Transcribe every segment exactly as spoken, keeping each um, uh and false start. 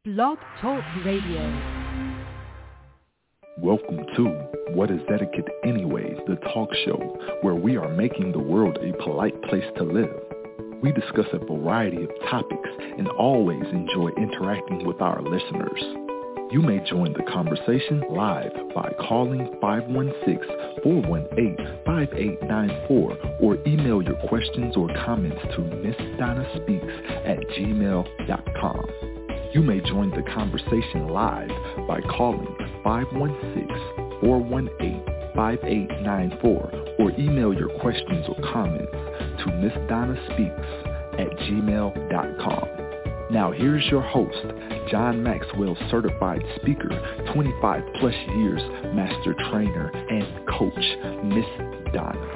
Blog Talk Radio. Welcome to What is Etiquette Anyways, the talk show where we are making the world a polite place to live. We discuss a variety of topics and always enjoy interacting with our listeners. You may join the conversation live by calling five one six, four one eight, five eight nine four or email your questions or comments to miss donna speaks at gmail dot com. You may join the conversation live by calling five one six, four one eight, five eight nine four or email your questions or comments to miss donna speaks at gmail dot com. Now here's your host, John Maxwell certified speaker, twenty-five plus years master trainer and coach, Miss Donna.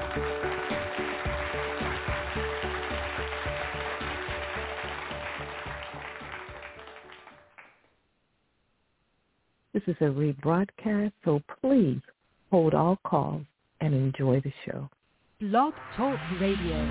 This is a rebroadcast, so please hold all calls and enjoy the show. Blog Talk Radio.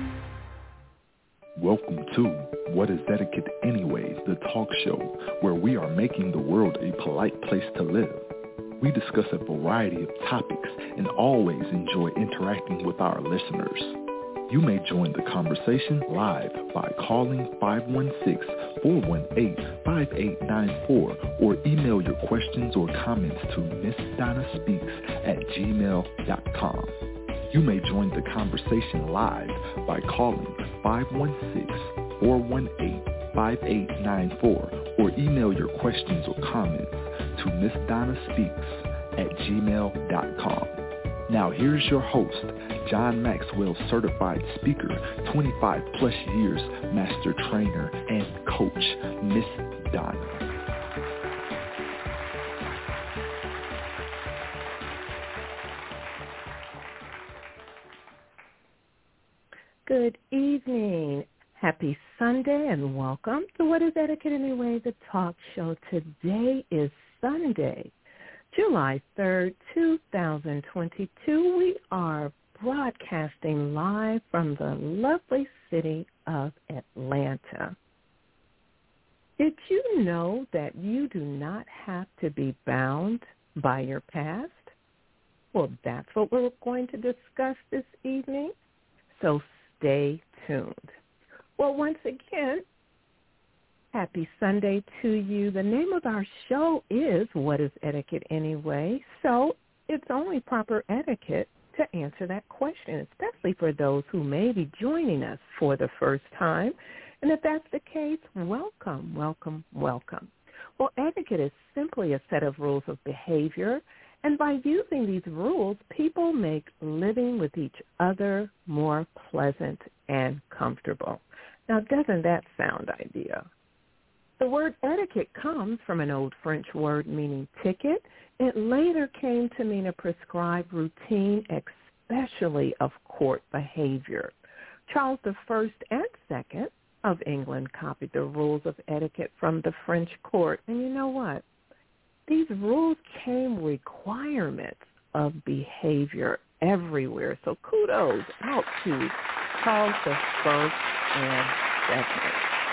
Welcome to What is Etiquette Anyways, the talk show where we are making the world a polite place to live. We discuss a variety of topics and always enjoy interacting with our listeners. You may join the conversation live by calling five one six, four one eight, five eight nine four or email your questions or comments to miss donna speaks at gmail dot com. You may join the conversation live by calling five one six, four one eight, five eight nine four or email your questions or comments to miss donna speaks at gmail dot com. Now here's your host, John Maxwell certified speaker, twenty-five plus years master trainer and coach, Miss Donna. Good evening. Happy Sunday and welcome to What is Etiquette Anyway, the talk show. Today is Sunday, July third, two thousand twenty-two. We are broadcasting live from the lovely city of Atlanta. Did you know that you do not have to be bound by your past? Well, that's what we're going to discuss this evening, so stay tuned. Well, once again, happy Sunday to you. The name of our show is What is Etiquette Anyway? So it's only proper etiquette to answer that question, especially for those who may be joining us for the first time. And if that's the case, welcome, welcome, welcome. Well, etiquette is simply a set of rules of behavior, and by using these rules, people make living with each other more pleasant and comfortable. Now, doesn't that sound ideal? The word etiquette comes from an old French word meaning ticket. It later came to mean a prescribed routine, especially of court behavior. Charles the First and Second of England copied the rules of etiquette from the French court. And you know what? These rules came requirements of behavior everywhere. So kudos out to Charles the First and Second.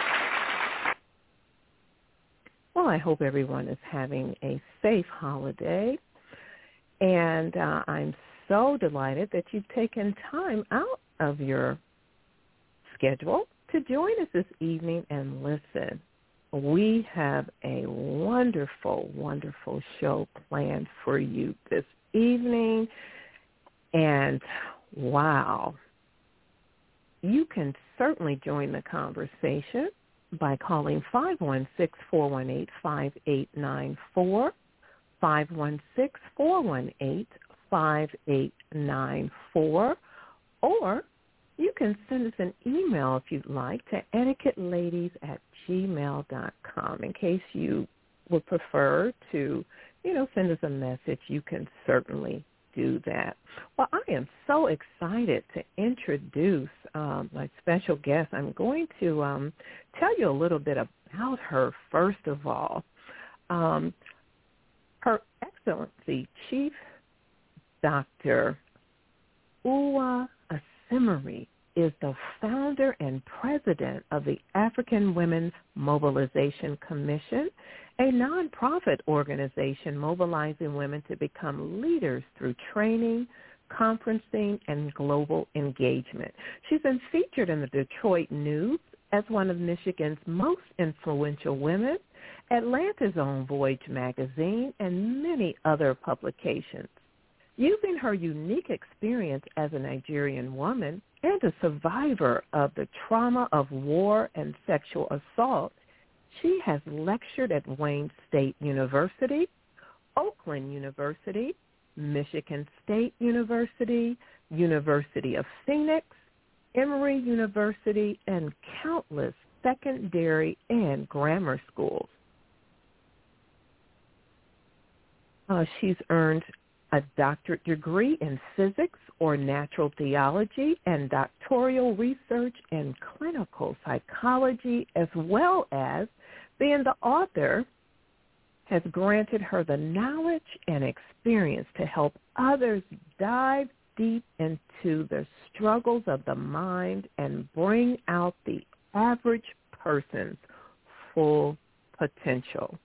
Well, I hope everyone is having a safe holiday, and uh, I'm so delighted that you've taken time out of your schedule to join us this evening and listen. We have a wonderful, wonderful show planned for you this evening, and wow, you can certainly join the conversation by calling five one six, four one eight, five eight nine four, five one six, four one eight, five eight nine four, or you can send us an email if you'd like to etiquette ladies at gmail dot com. In case you would prefer to, you know, send us a message, you can certainly do that. Well, I am so excited to introduce um, my special guest. I'm going to um, tell you a little bit about her first of all. Um, Her Excellency Chief Doctor Uwa Asimari is the founder and president of the African Women's Mobilization Commission, a nonprofit organization mobilizing women to become leaders through training, conferencing, and global engagement. She's been featured in the Detroit News as one of Michigan's most influential women, Atlanta's own Voyage magazine, and many other publications. Using her unique experience as a Nigerian woman and a survivor of the trauma of war and sexual assault, she has lectured at Wayne State University, Oakland University, Michigan State University, University of Phoenix, Emory University, and countless secondary and grammar schools. Uh, she's earned a doctorate degree in physics or natural theology and doctoral research in clinical psychology, as well as being the author has granted her the knowledge and experience to help others dive deep into the struggles of the mind and bring out the average person's full potential.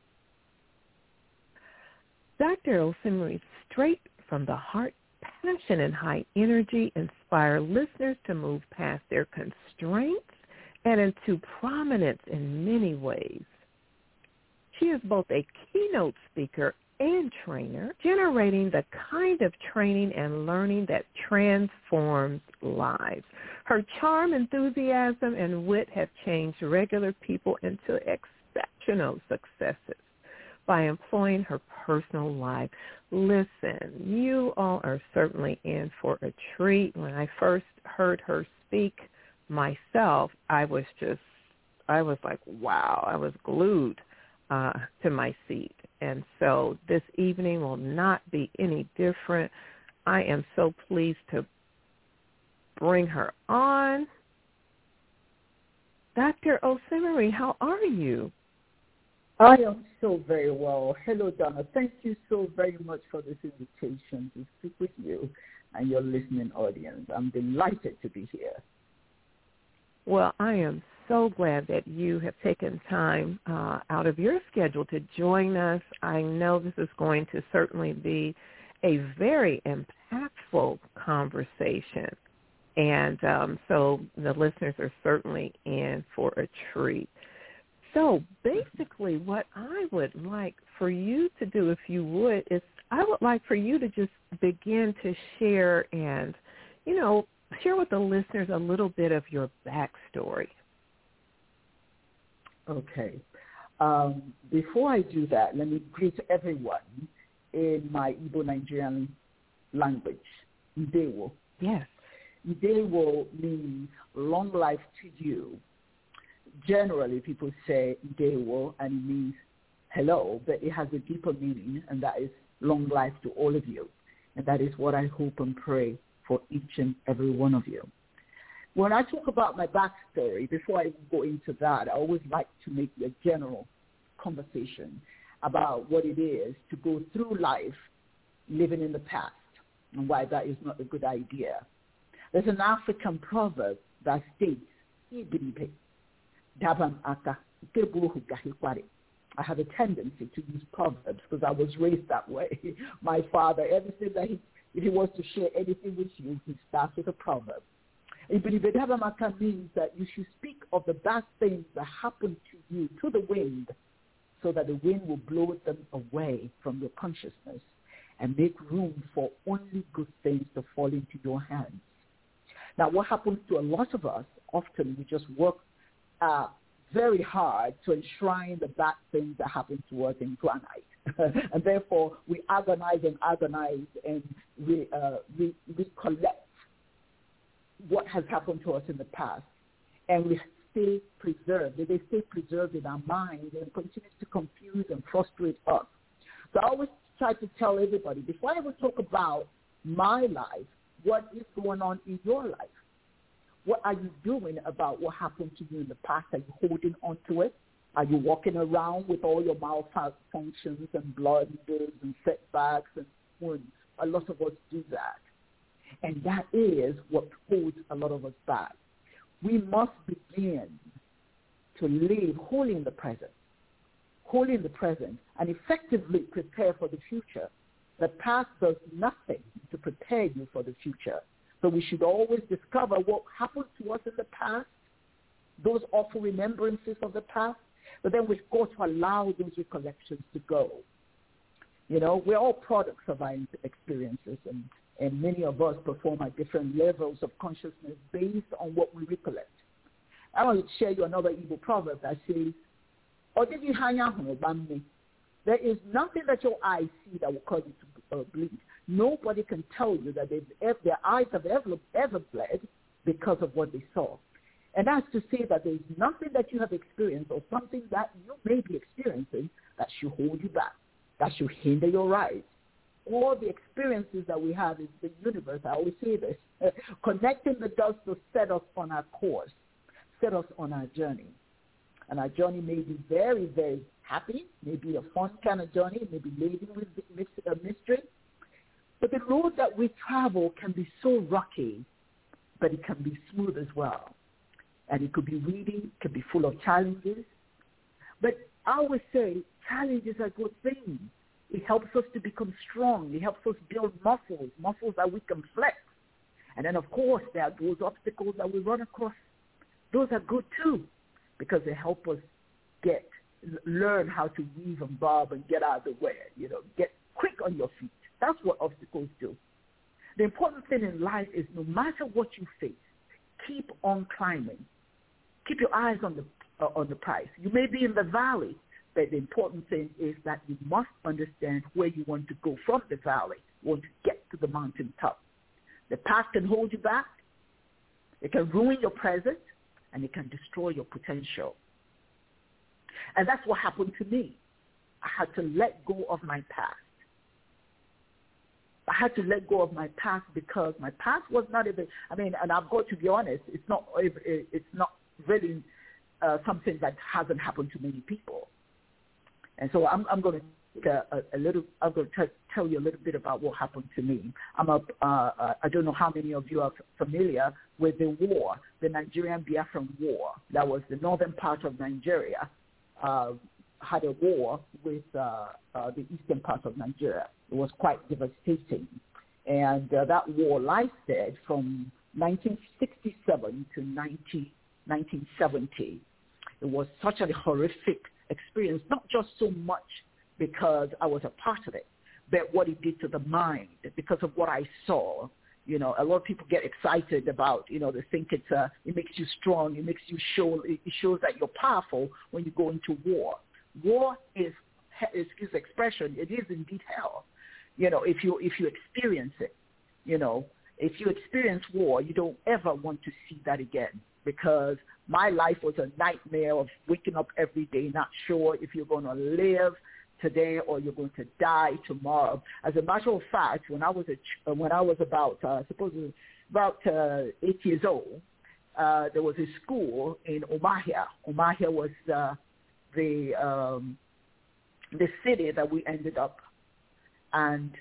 Doctor Osemiri's straight from the heart passion and high energy inspire listeners to move past their constraints and into prominence in many ways. She is both a keynote speaker and trainer, generating the kind of training and learning that transforms lives. Her charm, enthusiasm, and wit have changed regular people into exceptional successes by employing her personal life. Listen, you all are certainly in for a treat. When I first heard her speak myself, I was just, I was like, wow, I was glued uh, to my seat. And so this evening will not be any different. I am so pleased to bring her on. Doctor Osemiri, how are you? I am so very well. Hello, Donna. Thank you so very much for this invitation to speak with you and your listening audience. I'm delighted to be here. Well, I am so glad that you have taken time uh, out of your schedule to join us. I know this is going to certainly be a very impactful conversation. And um, so the listeners are certainly in for a treat. So basically what I would like for you to do, if you would, is I would like for you to just begin to share and, you know, share with the listeners a little bit of your backstory. Okay. Um, before I do that, let me greet everyone in my Igbo Nigerian language, Ndewo. Yes. Ndewo means long life to you. Generally, people say Ndewo, and it means hello, but it has a deeper meaning, and that is long life to all of you. And that is what I hope and pray for each and every one of you. When I talk about my backstory, before I go into that, I always like to make a general conversation about what it is to go through life living in the past and why that is not a good idea. There's an African proverb that states, I have a tendency to use proverbs because I was raised that way. My father, everything that he, if he wants to share anything with you, he starts with a proverb. Ibidibedabamaka means that you should speak of the bad things that happen to you to the wind so that the wind will blow them away from your consciousness and make room for only good things to fall into your hands. Now, what happens to a lot of us, often we just work uh, very hard to enshrine the bad things that happen to us in granite. And therefore, we agonize and agonize and we, uh, we, we collect what has happened to us in the past. And we stay preserved. They stay preserved in our minds and continue to confuse and frustrate us. So I always try to tell everybody, before I ever talk about my life, what is going on in your life? What are you doing about what happened to you in the past? Are you holding on to it? Are you walking around with all your malfunctions and blunders and setbacks and wounds? A lot of us do that. And that is what holds a lot of us back. we must begin to live wholly in the present, wholly in the present, and effectively prepare for the future. The past does nothing to prepare you for the future. So we should always discover what happened to us in the past, those awful remembrances of the past, but then we've got to allow those recollections to go. You know, we're all products of our experiences, and, and many of us perform at different levels of consciousness based on what we recollect. I want to share you another Igbo proverb that says, there is nothing that your eyes see that will cause you to uh, bleed. Nobody can tell you that they've, their eyes have ever, ever bled because of what they saw. And that's to say that there's nothing that you have experienced or something that you may be experiencing that should hold you back, that should hinder your rise. All the experiences that we have in the universe, I always say this, uh, connecting the dots to set us on our course, set us on our journey. And our journey may be very, very happy, maybe a fun kind of journey, maybe laden with mystery. But the road that we travel can be so rocky, but it can be smooth as well. And it could be weedy, it could be full of challenges. But I always say challenges are good things. It helps us to become strong. It helps us build muscles, muscles that we can flex. And then, of course, there are those obstacles that we run across. Those are good, too, because they help us get, learn how to weave and bob and get out of the way, you know, get quick on your feet. That's what obstacles do. The important thing in life is no matter what you face, keep on climbing. Keep your eyes on the uh, on the prize. You may be in the valley, but the important thing is that you must understand where you want to go from the valley. You want to get to the mountaintop. The past can hold you back. It can ruin your present, and it can destroy your potential. And that's what happened to me. I had to let go of my past. I had to let go of my past because my past was not even, I mean, and I've got to be honest, it's not, it's not really uh, something that hasn't happened to many people. And so I'm, I'm going to take a, a, a little, I'm going to t- tell you a little bit about what happened to me. I'm a, uh, I don't know how many of you are familiar with the war, the Nigerian Biafran War. That was the northern part of Nigeria, uh, had a war with uh, uh, the eastern part of Nigeria. It was quite devastating. And uh, that war lasted from nineteen sixty-seven to nineteen seventy. It was such a horrific experience, not just so much because I was a part of it, but what it did to the mind, because of what I saw. You know, a lot of people get excited about, you know, they think it's uh, it makes you strong, it makes you show, it shows that you're powerful when you go into war. War is, excuse the expression, it is indeed hell. You know, if you if you experience it, you know, if you experience war, you don't ever want to see that again, because my life was a nightmare of waking up every day, not sure if you're going to live today or you're going to die tomorrow. As a matter of fact, when I was a, when I was about, uh, I suppose about uh, eight years old, uh, there was a school in Umahia. Umahia was uh, the um, the city that we ended up, and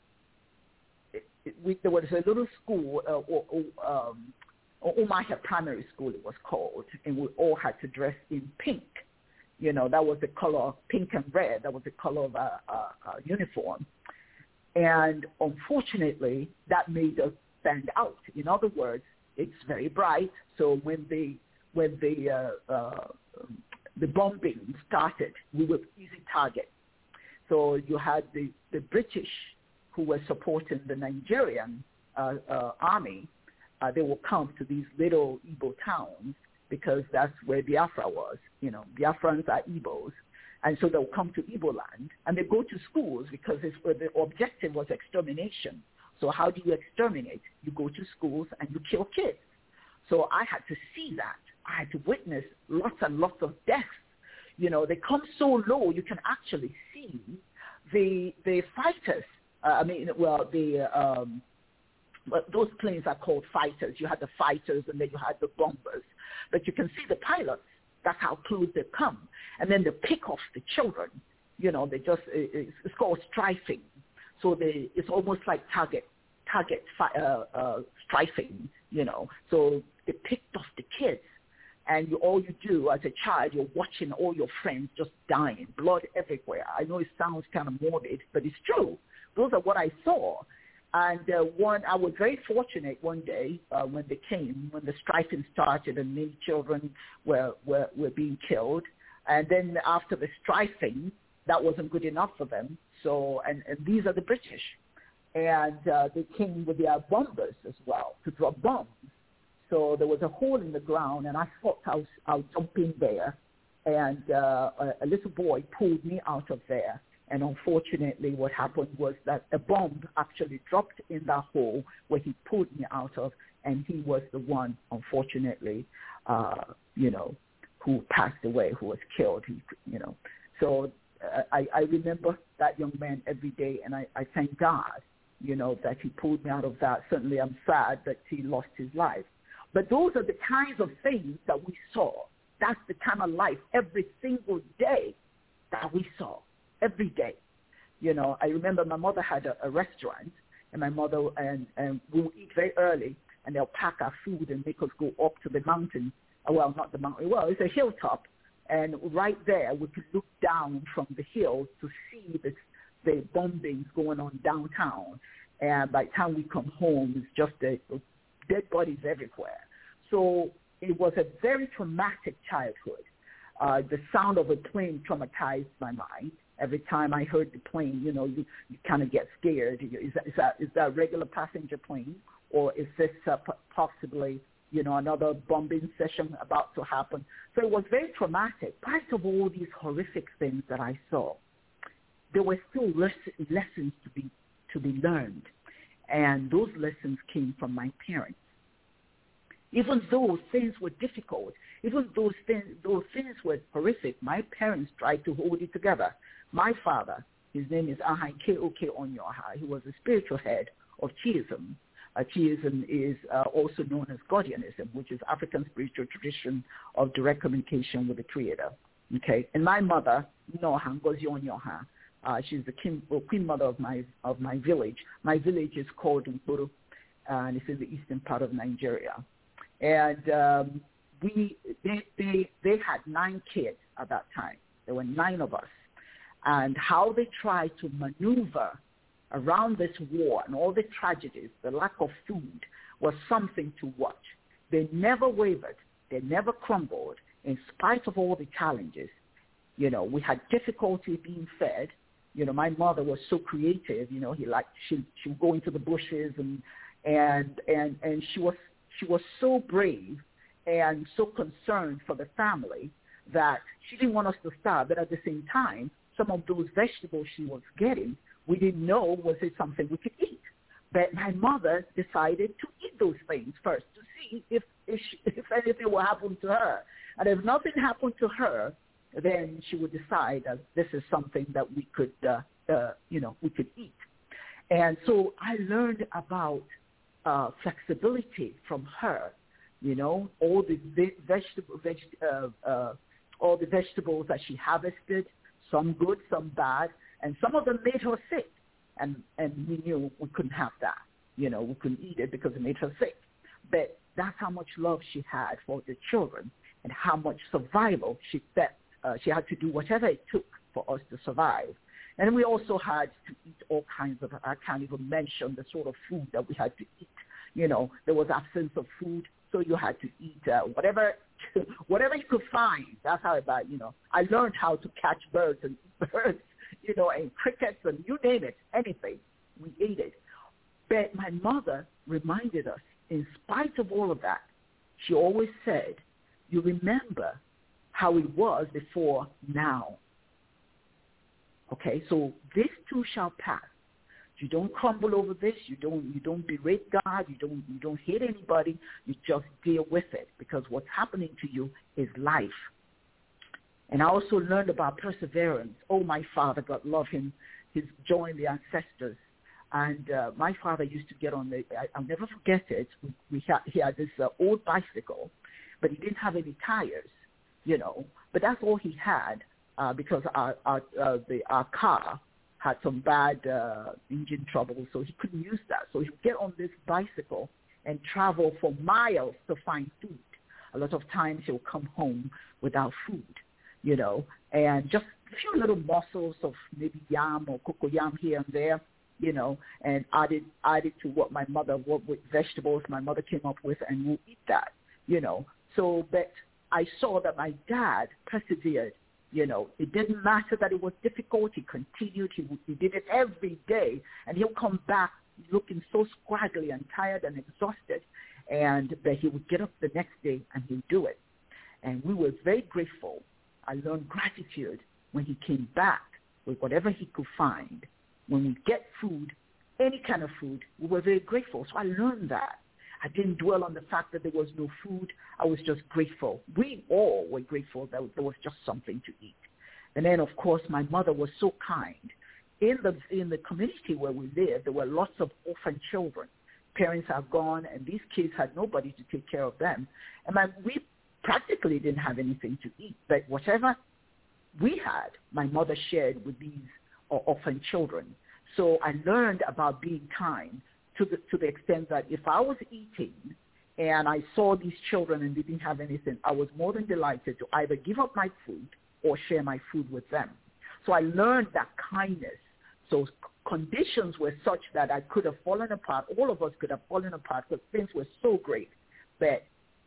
it, it, we, there was a little school, uh, or, or, um, Umahia Primary School it was called, and we all had to dress in pink. You know, that was the color, pink and red, that was the color of our, our, our uniform. And unfortunately, that made us stand out. In other words, it's very bright, so when the, when the, uh, uh, the bombing started, we were easy target. So you had the, the British who were supporting the Nigerian uh, uh, army. Uh, they will come to these little Igbo towns because that's where Biafra was. You know, Biafrans are Igbos. And so they'll come to Igbo land, and they go to schools because it's where the objective was extermination. So how do you exterminate? You go to schools and you kill kids. So I had to see that. I had to witness lots and lots of deaths. You know, they come so low, you can actually see the the fighters. Uh, I mean, well, the um, but those planes are called fighters. You had the fighters, and then you had the bombers. But you can see the pilots. That's how close they come. And then they pick off the children. You know, they just, it's called strafing. So they, it's almost like target target fi- uh, uh, strafing, you know. So they picked off the kids. And you, all you do as a child, you're watching all your friends just dying, blood everywhere. I know it sounds kind of morbid, but it's true. Those are what I saw. And uh, one, I was very fortunate one day uh, when they came, when the strafing started and many children were, were, were being killed. And then after the strafing, that wasn't good enough for them. So, and, and these are the British. And uh, they came with their bombers as well to drop bombs. So there was a hole in the ground, and I thought I was, I would jump in there. And uh, a, a little boy pulled me out of there. And unfortunately, what happened was that a bomb actually dropped in that hole where he pulled me out of, and he was the one, unfortunately, uh, you know, who passed away, who was killed, he, you know. So uh, I, I remember that young man every day, and I, I thank God, you know, that he pulled me out of that. Certainly I'm sad that he lost his life. But those are the kinds of things that we saw. That's the kind of life every single day that we saw, every day. You know, I remember my mother had a, a restaurant, and my mother, and, and we would eat very early, and they'll pack our food and make us go up to the mountain. Well, not the mountain. Well, it's a hilltop. And right there, we could look down from the hill to see the, the bombings going on downtown. And by the time we come home, it's just a dead bodies everywhere. So it was a very traumatic childhood. Uh, the sound of a plane traumatized my mind. Every time I heard the plane, you know, you, you kind of get scared. Is that, is that is that a regular passenger plane, or is this uh, possibly, you know, another bombing session about to happen? So it was very traumatic. Part of all these horrific things that I saw, there were still les- lessons to be to be learned. And those lessons came from my parents. Even though things were difficult, even though things, those things were horrific, my parents tried to hold it together. My father, his name is Ahai K O K Onyoha. He was the spiritual head of Chiism. Uh, Chiism is uh, also known as Guardianism, which is African spiritual tradition of direct communication with the Creator. Okay, and my mother, Noha Ngozi Onyoha, Uh, she's the king, well, queen mother of my of my village. My village is called Nkuru, and it's in the eastern part of Nigeria. And um, we they, they they had nine kids at that time. There were nine of us, and how they tried to maneuver around this war and all the tragedies, the lack of food, was something to watch. They never wavered. They never crumbled in spite of all the challenges. You know, we had difficulty being fed. You know, my mother was so creative. You know, he liked she she would go into the bushes and and and and she was she was so brave and so concerned for the family that she didn't want us to starve. But at the same time, some of those vegetables she was getting, we didn't know was it something we could eat. But my mother decided to eat those things first to see if if, she, if anything will happen to her. And if nothing happened to her, then she would decide that this is something that we could, uh, uh, you know, we could eat. And so I learned about uh, flexibility from her. You know, all the vegetable, veg, uh, uh, all the vegetables that she harvested, some good, some bad, and some of them made her sick. And and we knew we couldn't have that. You know, we couldn't eat it because it made her sick. But that's how much love she had for the children and how much survival she felt. Uh, she had to do whatever it took for us to survive. And we also had to eat all kinds of, I can't even mention the sort of food that we had to eat. You know, there was absence of food, so you had to eat uh, whatever whatever you could find. That's how about, you know, I learned how to catch birds and eat birds, you know, and crickets and you name it, anything. We ate it. But my mother reminded us, in spite of all of that, she always said, you remember how it was before now. Okay, so this too shall pass. You don't crumble over this. You don't you don't berate God. You don't you don't hate anybody. You just deal with it, because what's happening to you is life. And I also learned about perseverance. Oh, my father, God love him. He's joined the ancestors. And uh, my father used to get on the, I, I'll never forget it. We, we had, he had this uh, old bicycle, but he didn't have any tires. You know, but that's all he had uh, because our our, uh, the, our car had some bad uh, engine trouble, so he couldn't use that. So he would get on this bicycle and travel for miles to find food. A lot of times he'll come home without food, you know, and just a few little morsels of maybe yam or cocoyam here and there, you know, and added added to what my mother, what with vegetables my mother came up with, and we'll eat that, you know. So, but I saw that my dad persevered. You know, it didn't matter that it was difficult. He continued. He, he did it every day, and he'll come back looking so scraggly and tired and exhausted, and that he would get up the next day and he'd do it. And we were very grateful. I learned gratitude when he came back with whatever he could find. When we get food, any kind of food, we were very grateful. So I learned that. I didn't dwell on the fact that there was no food. I was just grateful. We all were grateful that there was just something to eat. And then, of course, my mother was so kind. In the in the community where we lived, there were lots of orphan children. Parents are gone, and these kids had nobody to take care of them. And my, we practically didn't have anything to eat. But whatever we had, my mother shared with these orphan children. So I learned about being kind to the to the extent that if I was eating and I saw these children and they didn't have anything, I was more than delighted to either give up my food or share my food with them. So I learned that kindness. So conditions were such that I could have fallen apart. All of us could have fallen apart because things were so great. But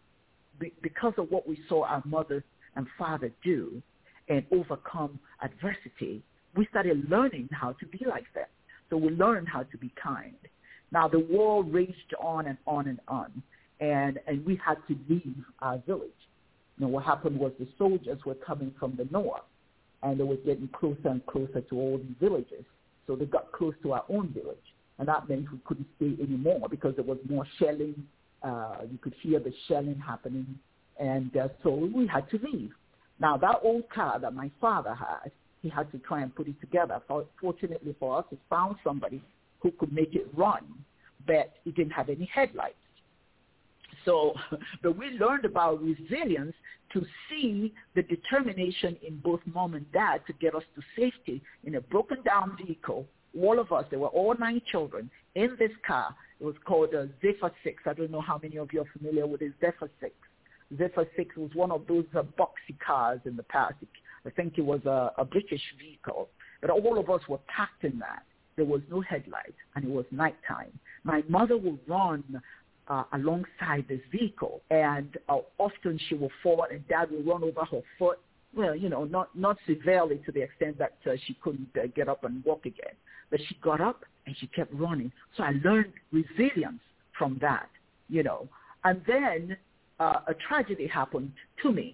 be, because of what we saw our mother and father do and overcome adversity, we started learning how to be like them. So we learned how to be kind. Now, the war raged on and on and on, and, and we had to leave our village. You know, what happened was the soldiers were coming from the north, and they were getting closer and closer to all these villages. So they got close to our own village, and that meant we couldn't stay anymore because there was more shelling. Uh, you could hear the shelling happening, and uh, so we had to leave. Now, that old car that my father had, he had to try and put it together. Fortunately for us, he found somebody who could make it run, but it didn't have any headlights. So, but we learned about resilience to see the determination in both mom and dad to get us to safety in a broken down vehicle. All of us, there were all nine children in this car. It was called a Zephyr six. I don't know how many of you are familiar with it, Zephyr six. Zephyr six was one of those uh, boxy cars in the past. I think it was a, a British vehicle. But all of us were packed in that. There was no headlights, and it was nighttime. My mother would run uh, alongside this vehicle, and uh, often she would fall, and Dad would run over her foot. Well, you know, not, not severely to the extent that uh, she couldn't uh, get up and walk again. But she got up, and she kept running. So I learned resilience from that, you know. And then uh, a tragedy happened to me.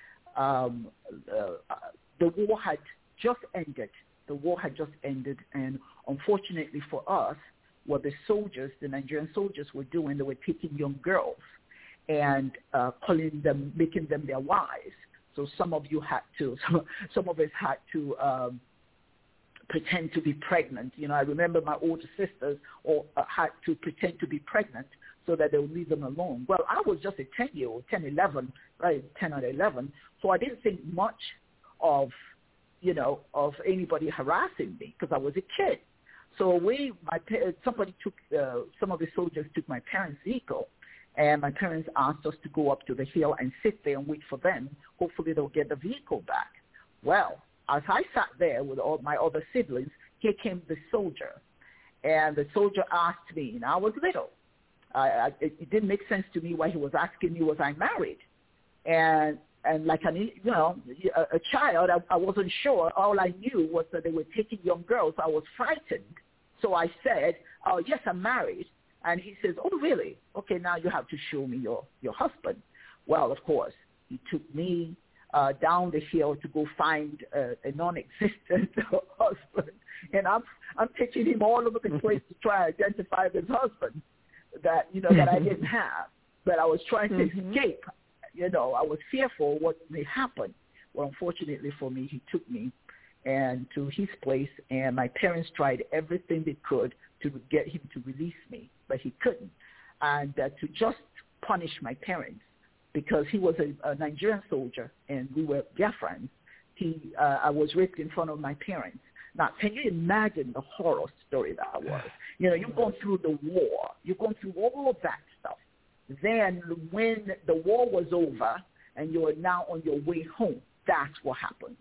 Um, uh, the war had just ended. The war had just ended, and unfortunately for us, what the soldiers, the Nigerian soldiers were doing, they were taking young girls and uh, calling them, making them their wives. So some of you had to, some, some of us had to um, pretend to be pregnant. You know, I remember my older sisters or uh, had to pretend to be pregnant so that they would leave them alone. Well, I was just a ten-year-old, ten, eleven, right, ten or eleven, so I didn't think much of, you know, of anybody harassing me because I was a kid. So we, my somebody took, uh, some of the soldiers took my parents' vehicle, and my parents asked us to go up to the hill and sit there and wait for them. Hopefully they'll get the vehicle back. Well, as I sat there with all my other siblings, here came the soldier, and the soldier asked me, and I was little. I, I, it, it didn't make sense to me why he was asking me, was I married? And And like an, you know, a, a child, I, I wasn't sure. All I knew was that they were taking young girls. I was frightened. So I said, oh, yes, I'm married. And he says, oh, really? Okay, now you have to show me your, your husband. Well, of course, he took me uh, down the hill to go find uh, a non-existent husband. And I'm, I'm taking him all over the place to try to identify this husband that, you know, that I didn't have. But I was trying to mm-hmm. escape. You know, I was fearful what may happen. Well, unfortunately for me, he took me and to his place, and my parents tried everything they could to get him to release me, but he couldn't. And uh, to just punish my parents, because he was a, a Nigerian soldier and we were Biafrans, he, uh, I was raped in front of my parents. Now, can you imagine the horror story that was? You know, you've gone through the war. You've gone through all of that stuff. Then when the war was over and you are now on your way home, that's what happened.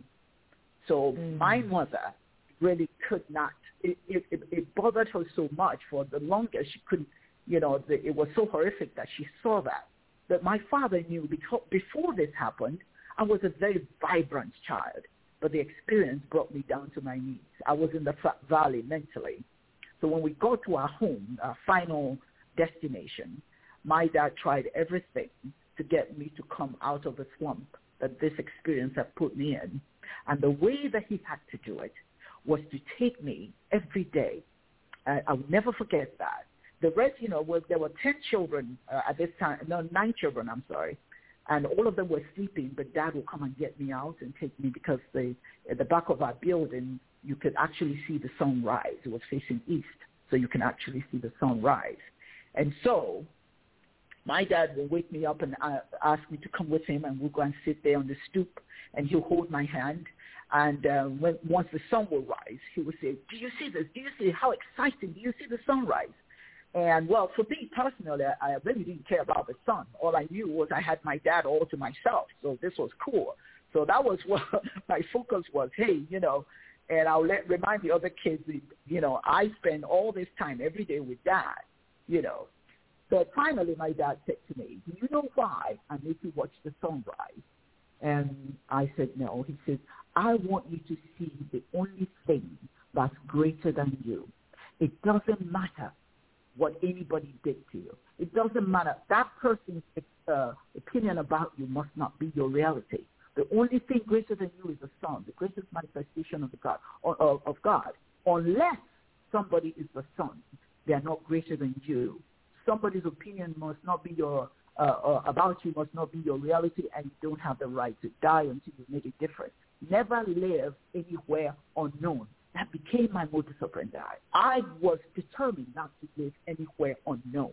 So mm. my mother really could not, it, it, it bothered her so much for the longest. She couldn't, you know, the, it was so horrific that she saw that. But my father knew because before this happened, I was a very vibrant child. But the experience brought me down to my knees. I was in the flat valley mentally. So when we got to our home, our final destination, my dad tried everything to get me to come out of the slump that this experience had put me in. And the way that he had to do it was to take me every day. Uh, I'll never forget that. The rest, you know, was, there were ten children uh, at this time, no, nine children, I'm sorry. And all of them were sleeping, but Dad would come and get me out and take me because the, at the back of our building, you could actually see the sun rise. It was facing east, so you can actually see the sun rise. And so my dad would wake me up and uh, ask me to come with him, and we'll go and sit there on the stoop, and he'll hold my hand. And uh, when, once the sun will rise, he would say, do you see this? Do you see how exciting? Do you see the sunrise? And, well, for me personally, I really didn't care about the sun. All I knew was I had my dad all to myself, so this was cool. So that was what my focus was. Hey, you know, and I'll let remind the other kids, you know, I spend all this time every day with Dad, you know. So finally my dad said to me, do you know why I make you watch the sunrise? And I said, no. He said, I want you to see the only thing that's greater than you. It doesn't matter what anybody did to you. It doesn't matter. That person's uh, opinion about you must not be your reality. The only thing greater than you is the sun, the greatest manifestation of the God, of, of God. Unless somebody is the sun, they are not greater than you. Somebody's opinion must not be your uh, uh, about you must not be your reality, and you don't have the right to die until you make a difference. Never live anywhere unknown. That became my modus operandi. I was determined not to live anywhere unknown.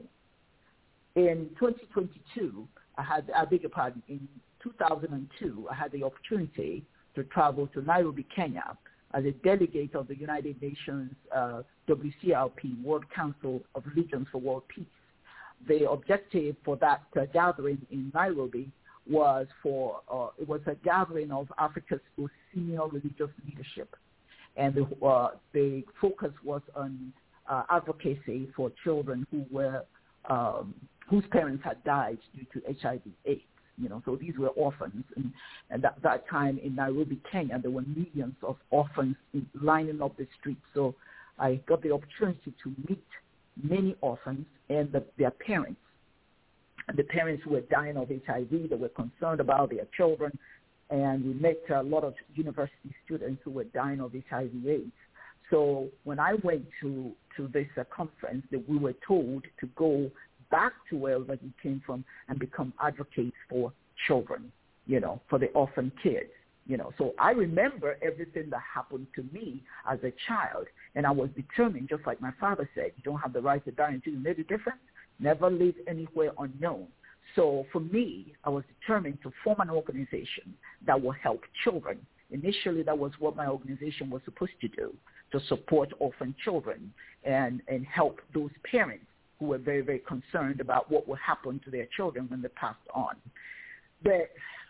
In twenty twenty-two, I had, I beg your pardon, in two thousand two, I had the opportunity to travel to Nairobi, Kenya, as a delegate of the United Nations uh, W C R P, World Council of Religions for World Peace. The objective for that uh, gathering in Nairobi was for, uh, it was a gathering of Africa's most senior religious leadership. And the, uh, the focus was on uh, advocacy for children who were um, whose parents had died due to H I V AIDS. You know, so these were orphans, and, and at that time in Nairobi, Kenya, there were millions of orphans in, lining up the streets. So I got the opportunity to meet many orphans and the, their parents. And the parents who were dying of H I V, they were concerned about their children. And we met a lot of university students who were dying of H I V AIDS. So when I went to, to this uh, conference, that we were told to go back to wherever we came from and become advocates for children, you know, for the orphan kids, you know. So I remember everything that happened to me as a child, and I was determined, just like my father said, you don't have the right to die until you make a difference. Never live anywhere unknown. So for me, I was determined to form an organization that will help children. Initially, that was what my organization was supposed to do, to support orphan children and, and help those parents who were very, very concerned about what will happen to their children when they passed on. But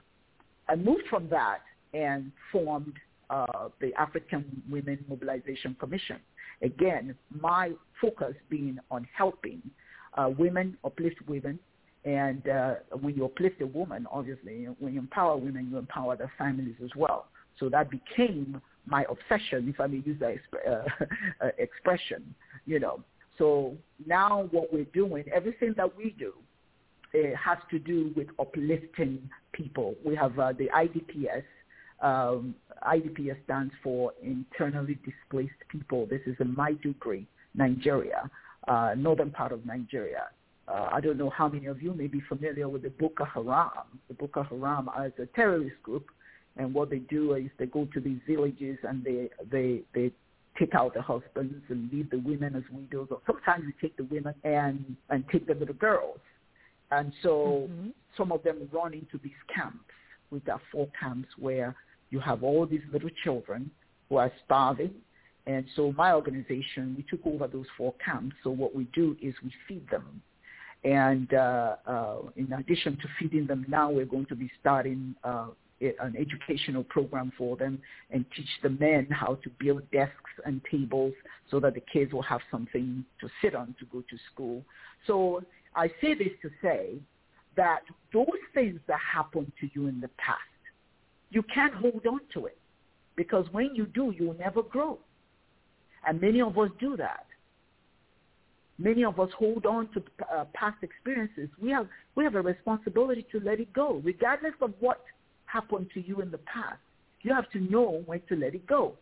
I moved from that and formed uh, the African Women Mobilization Commission. Again, my focus being on helping uh, women, uplift women, and uh, when you uplift a woman, obviously, when you empower women, you empower their families as well. So that became my obsession, if I may use that exp- uh, expression, you know. So now what we're doing, everything that we do, it has to do with uplifting people. We have uh, the I D P S. Um, I D P S stands for Internally Displaced People. This is in Maiduguri, Nigeria, uh, northern part of Nigeria. Uh, I don't know how many of you may be familiar with the Boko Haram. The Boko Haram is a terrorist group, and what they do is they go to these villages and they they they take out the husbands and leave the women as widows, or sometimes you take the women and, and take the little girls. And so mm-hmm. some of them run into these camps, which are four camps where you have all these little children who are starving, And so my organization, we took over those four camps. So what we do is we feed them. And uh, uh, in addition to feeding them, now we're going to be starting uh, an educational program for them and teach the men how to build desks and tables so that the kids will have something to sit on to go to school. So I say this to say that those things that happened to you in the past, you can't hold on to it, because when you do, you'll never grow. And many of us do that. Many of us hold on to uh, past experiences. We have we have a responsibility to let it go, regardless of what happened to you in the past. You have to know when to let it go.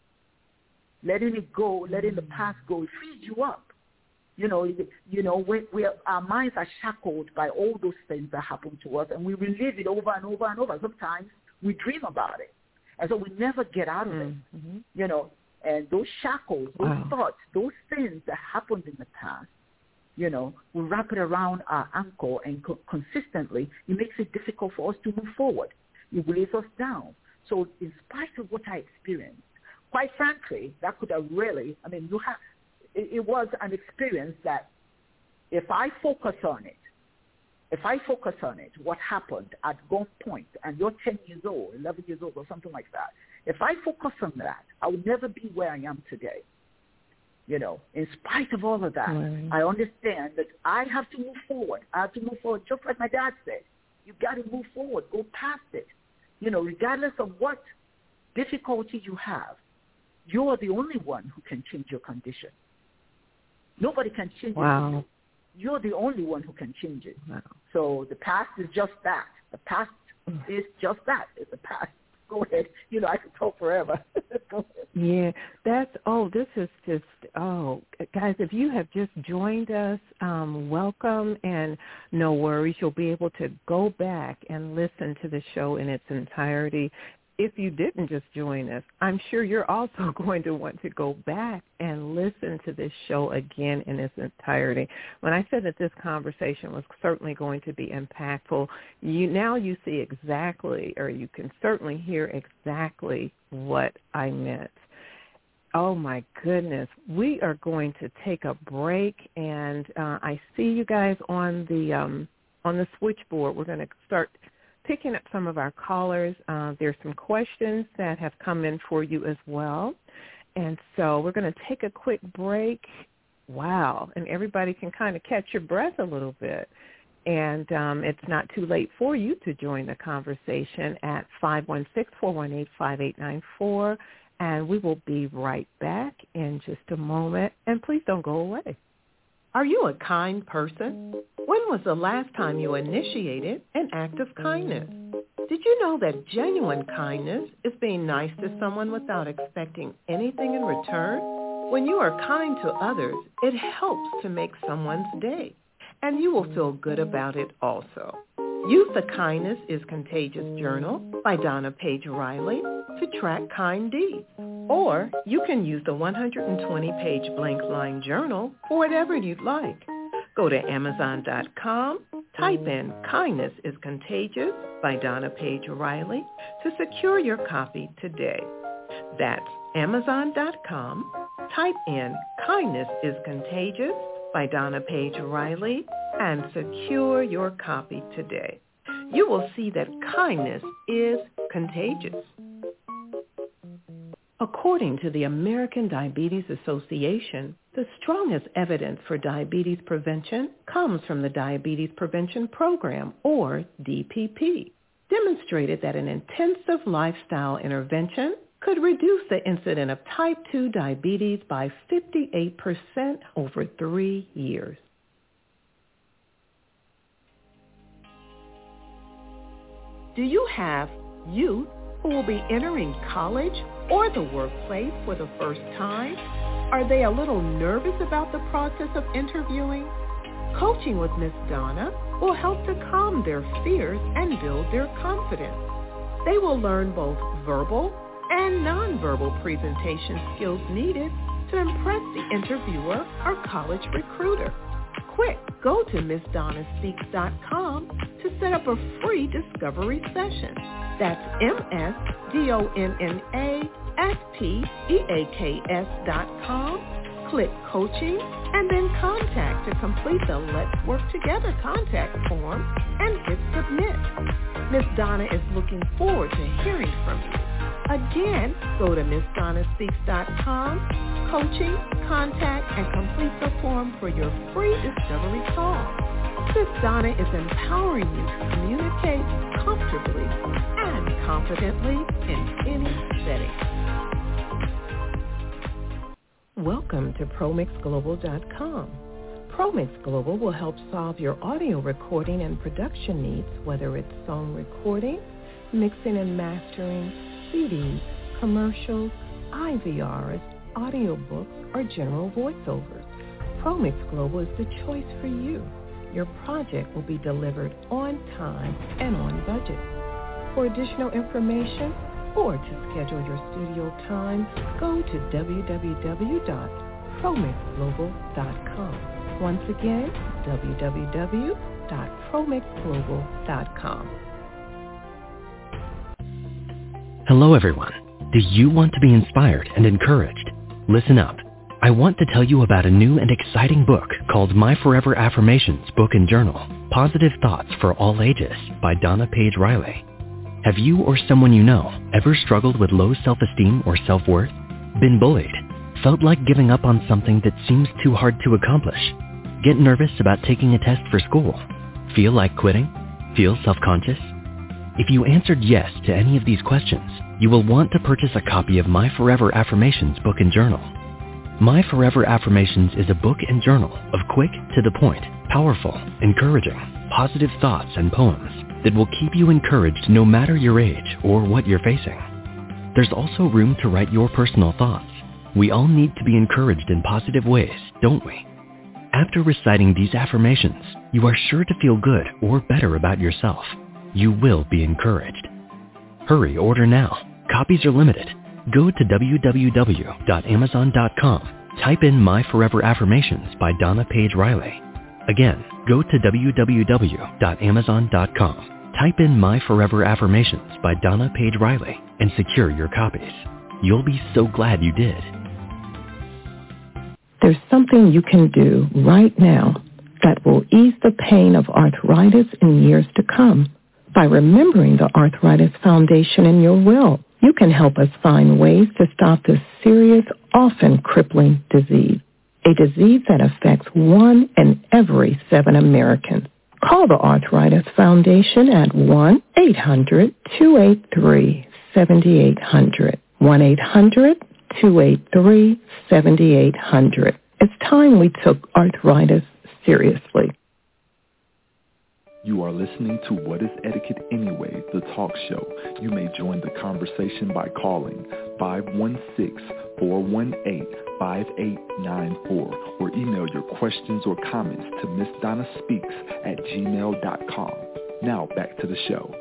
Letting it go, letting the past go, it frees you up. You know, you know, we, we are, our minds are shackled by all those things that happen to us, and we relive it over and over and over. Sometimes we dream about it, and so we never get out of it. Mm-hmm. You know, and those shackles, those wow. thoughts, those things that happened in the past, you know, we wrap it around our ankle, and co- consistently, it makes it difficult for us to move forward. It weighs us down. So in spite of what I experienced, quite frankly, that could have really, I mean, you have, it, it was an experience that if I focus on it, if I focus on it, what happened at one point, and you're ten years old, eleven years old or something like that, if I focus on that, I would never be where I am today. You know, in spite of all of that, right. I understand that I have to move forward. I have to move forward, just like my dad said. You got to move forward, go past it. You know, regardless of what difficulty you have, you are the only one who can change your condition. Nobody can change wow. it. You're the only one who can change it. Wow. So the past is just that. The past is just that. It's the past. Go ahead. You know, I could talk forever. Go ahead. Yeah, that's, oh, this is just, oh, guys, if you have just joined us, um, welcome, and no worries. You'll be able to go back and listen to the show in its entirety. If you didn't just join us, I'm sure you're also going to want to go back and listen to this show again in its entirety. When I said that this conversation was certainly going to be impactful, you now you see exactly, or you can certainly hear exactly what I meant. Oh, my goodness. We are going to take a break, and uh, I see you guys on the um, on the switchboard. We're going to start picking up some of our callers. Uh, there's some questions that have come in for you as well. And so we're going to take a quick break. Wow. And everybody can kind of catch your breath a little bit. And um, it's not too late for you to join the conversation at five one six, four one eight, five eight nine four. And we will be right back in just a moment. And please don't go away. Are you a kind person? When was the last time you initiated an act of kindness? Did you know that genuine kindness is being nice to someone without expecting anything in return? When you are kind to others, it helps to make someone's day, and you will feel good about it also. Use the Kindness is Contagious Journal by Donna Page Riley to track kind deeds. Or you can use the one hundred twenty page blank line journal for whatever you'd like. Go to amazon dot com, type in Kindness is Contagious by Donna Page Riley to secure your copy today. That's amazon dot com, type in Kindness is Contagious by Donna Page Riley and secure your copy today. You will see that kindness is contagious. According to the American Diabetes Association, the strongest evidence for diabetes prevention comes from the Diabetes Prevention Program, or D P P, demonstrated that an intensive lifestyle intervention could reduce the incidence of type two diabetes by fifty-eight percent over three years. Do you have youth who will be entering college or the workplace for the first time? Are they a little nervous about the process of interviewing? Coaching with Miz Donna will help to calm their fears and build their confidence. They will learn both verbal and nonverbal presentation skills needed to impress the interviewer or college recruiter. Quick, go to miss donna speaks dot com to set up a free discovery session. That's M S D O N N A S P E A K S dot com. Click Coaching and then Contact to complete the Let's Work Together contact form and hit Submit. Miss Donna is looking forward to hearing from you. Again, go to Miss Donna Speaks dot com, Coaching, Contact, and complete the form for your free discovery call. Miss Donna is empowering you to communicate comfortably and confidently in any setting. Welcome to Pro Mix Global dot com. ProMix Global will help solve your audio recording and production needs, whether it's song recording, mixing and mastering, C Ds, commercials, I V Rs, audiobooks, or general voiceovers. ProMix Global is the choice for you. Your project will be delivered on time and on budget. For additional information or to schedule your studio time, go to w w w dot pro mix global dot com. Once again, w w w dot pro mix global dot com. Hello, everyone. Do you want to be inspired and encouraged? Listen up. I want to tell you about a new and exciting book called My Forever Affirmations Book and Journal, Positive Thoughts for All Ages by Donna Page Riley. Have you or someone you know ever struggled with low self-esteem or self-worth? Been bullied? Felt like giving up on something that seems too hard to accomplish? Get nervous about taking a test for school? Feel like quitting? Feel self-conscious? If you answered yes to any of these questions, you will want to purchase a copy of My Forever Affirmations Book and Journal. My Forever Affirmations is a book and journal of quick, to the point, powerful, encouraging, positive thoughts and poems that will keep you encouraged no matter your age or what you're facing. There's also room to write your personal thoughts. We all need to be encouraged in positive ways, don't we? After reciting these affirmations, you are sure to feel good or better about yourself. You will be encouraged. Hurry, order now. Copies are limited. Go to w w w dot amazon dot com. Type in My Forever Affirmations by Donna Page Riley. Again, go to w w w dot amazon dot com. Type in My Forever Affirmations by Donna Page Riley and secure your copies. You'll be so glad you did. There's something you can do right now that will ease the pain of arthritis in years to come. By remembering the Arthritis Foundation in your will, you can help us find ways to stop this serious, often crippling disease, a disease that affects one in every seven Americans. Call the Arthritis Foundation at one eight hundred two eight three seven eight zero zero, one eight hundred two eight three seven eight zero zero. It's time we took arthritis seriously. You are listening to What is Etiquette Anyway, the talk show. You may join the conversation by calling five one six, four one eight, five eight nine four or email your questions or comments to miss donna speaks at gmail dot com. Now back to the show.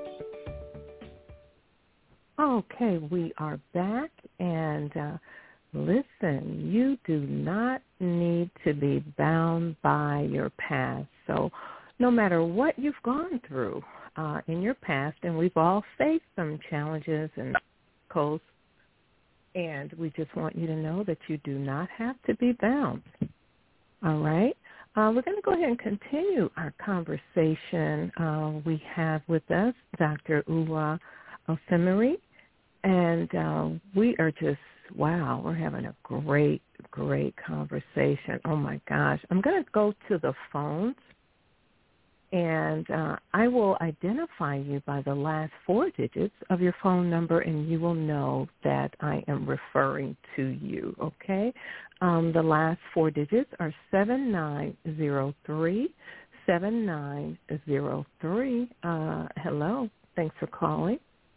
Okay, we are back, and uh, listen, you do not need to be bound by your past. So no matter what you've gone through uh, in your past, and we've all faced some challenges and obstacles, and we just want you to know that you do not have to be bound. All right? Uh, we're going to go ahead and continue our conversation. Uh, we have with us Doctor Uwa Osemiri, and uh, we are just, wow, we're having a great, great conversation. Oh, my gosh. I'm going to go to the phones. And uh, I will identify you by the last four digits of your phone number, and you will know that I am referring to you, okay? Um, the last four digits are seven nine zero three, seven nine zero three. Uh, hello. Thanks for calling.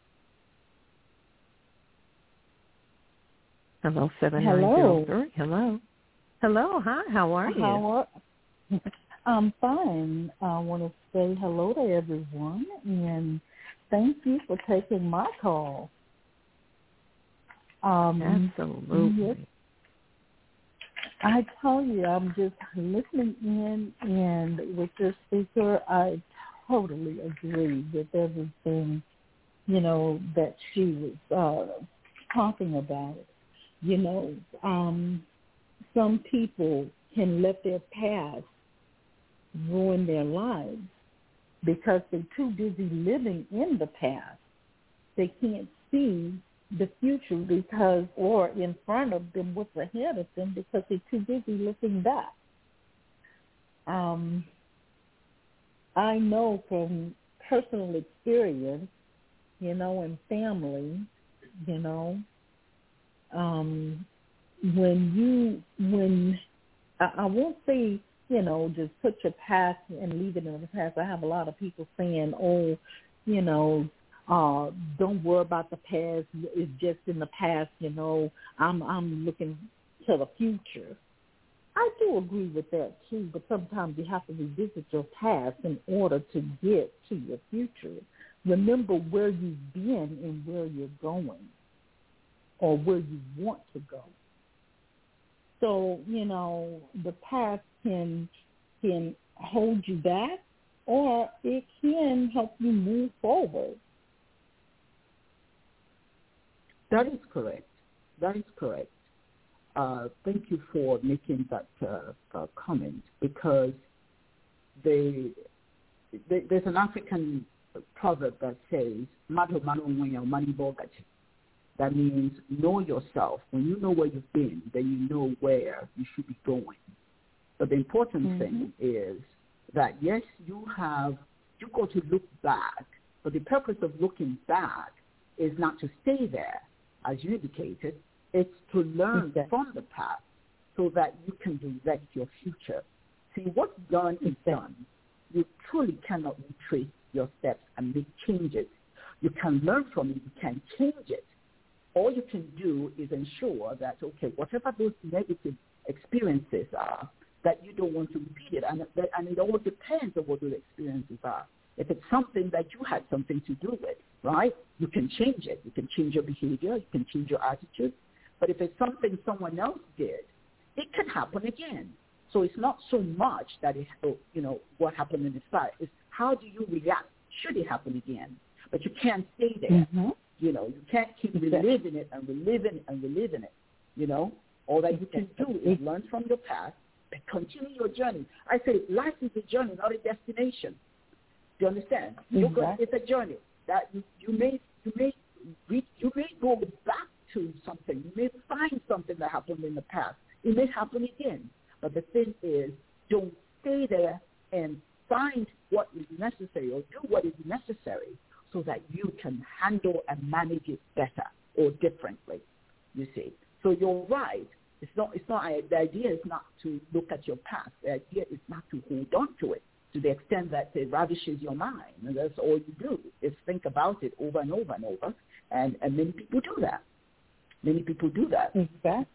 Hello, seven nine zero three. Hello. Hello. Hi. How are you? How are I'm fine. I want to say hello to everyone, and thank you for taking my call. Um, Absolutely. Yes, I tell you, I'm just listening in, and with your speaker, I totally agree with everything, you know, that she was uh, talking about it. You know, um, some people can let their past ruin their lives because they're too busy living in the past. They can't see the future because, or in front of them, what's ahead of them, because they're too busy looking back. Um, I know from personal experience, you know, and family, you know, um, when you, when, I, I won't say, you know, just put your past and leave it in the past. I have a lot of people saying, oh, you know, uh, don't worry about the past. It's just in the past, you know, I'm, I'm looking to the future. I do agree with that, too, but sometimes you have to revisit your past in order to get to your future. Remember where you've been and where you're going or where you want to go. So, you know, the past can can hold you back or it can help you move forward. That is correct. That is correct. Uh, thank you for making that uh, uh, comment because they, they, there's an African proverb that says, that means know yourself. When you know where you've been, then you know where you should be going. But the important mm-hmm. thing is that, yes, you have, you got to look back, but the purpose of looking back is not to stay there, as you indicated. It's to learn exactly. from the past so that you can direct your future. See, what's done is done. You truly cannot retrace your steps and make changes. You can learn from it. You can change it. All you can do is ensure that, okay, whatever those negative experiences are, that you don't want to repeat it. And, and it all depends on what those experiences are. If it's something that you had something to do with, right, you can change it. You can change your behavior. You can change your attitude. But if it's something someone else did, it can happen again. So it's not so much that it's, you know, what happened in the past. It's how do you react should it happen again. But you can't stay there. Mm-hmm. You know, you can't keep reliving it and reliving it and reliving it. You know, all that you can do is learn from your past and continue your journey. I say life is a journey, not a destination. Do you understand? Mm-hmm. It's a journey that you, you may you may you may go back to something. You may find something that happened in the past. It may happen again. But the thing is, don't stay there and find what is necessary or do what is necessary so that you can handle and manage it better or differently, you see. So you're right. It's not, it's not, the idea is not to look at your past. The idea is not to hold on to it to the extent that it ravishes your mind. And that's all you do is think about it over and over and over. And, and many people do that. Many people do that. Exactly.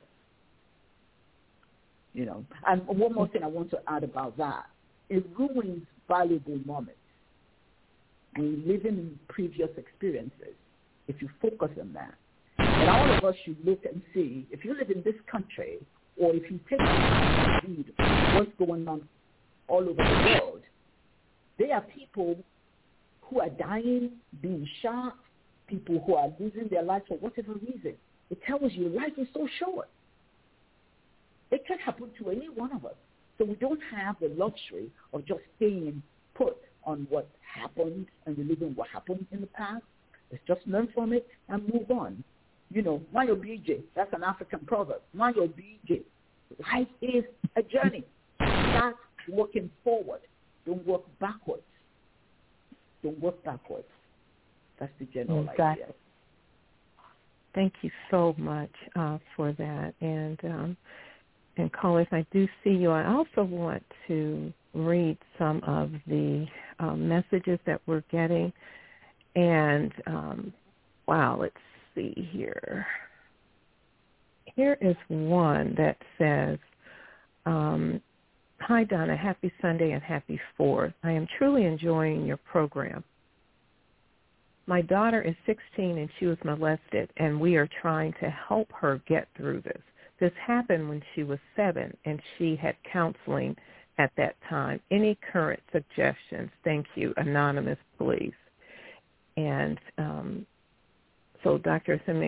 You know, and one more thing I want to add about that. It ruins valuable moments. When living in previous experiences, if you focus on that. And all of us should look and see, if you live in this country, or if you take a read what's going on all over the world, there are people who are dying, being shot, people who are losing their lives for whatever reason. It tells you life is so short. It can happen to any one of us. So we don't have the luxury of just staying put on what happened and reliving what happened in the past. Let's just learn from it and move on. You know, Mayo B J, that's an African proverb. Mayo B J, life is a journey. Start working forward. Don't work backwards. Don't work backwards. That's the general exactly. idea. Thank you so much uh, for that. And, um, and callers, I do see you. I also want to read some of the um, messages that we're getting. And, um, wow, let's see here. Here is one that says, um, hi, Donna, happy Sunday and happy Fourth. I am truly enjoying your program. My daughter is sixteen and she was molested, and we are trying to help her get through this. This happened when she was seven, and she had counseling at that time. Any current suggestions? Thank you. Anonymous, please. And um, so Doctor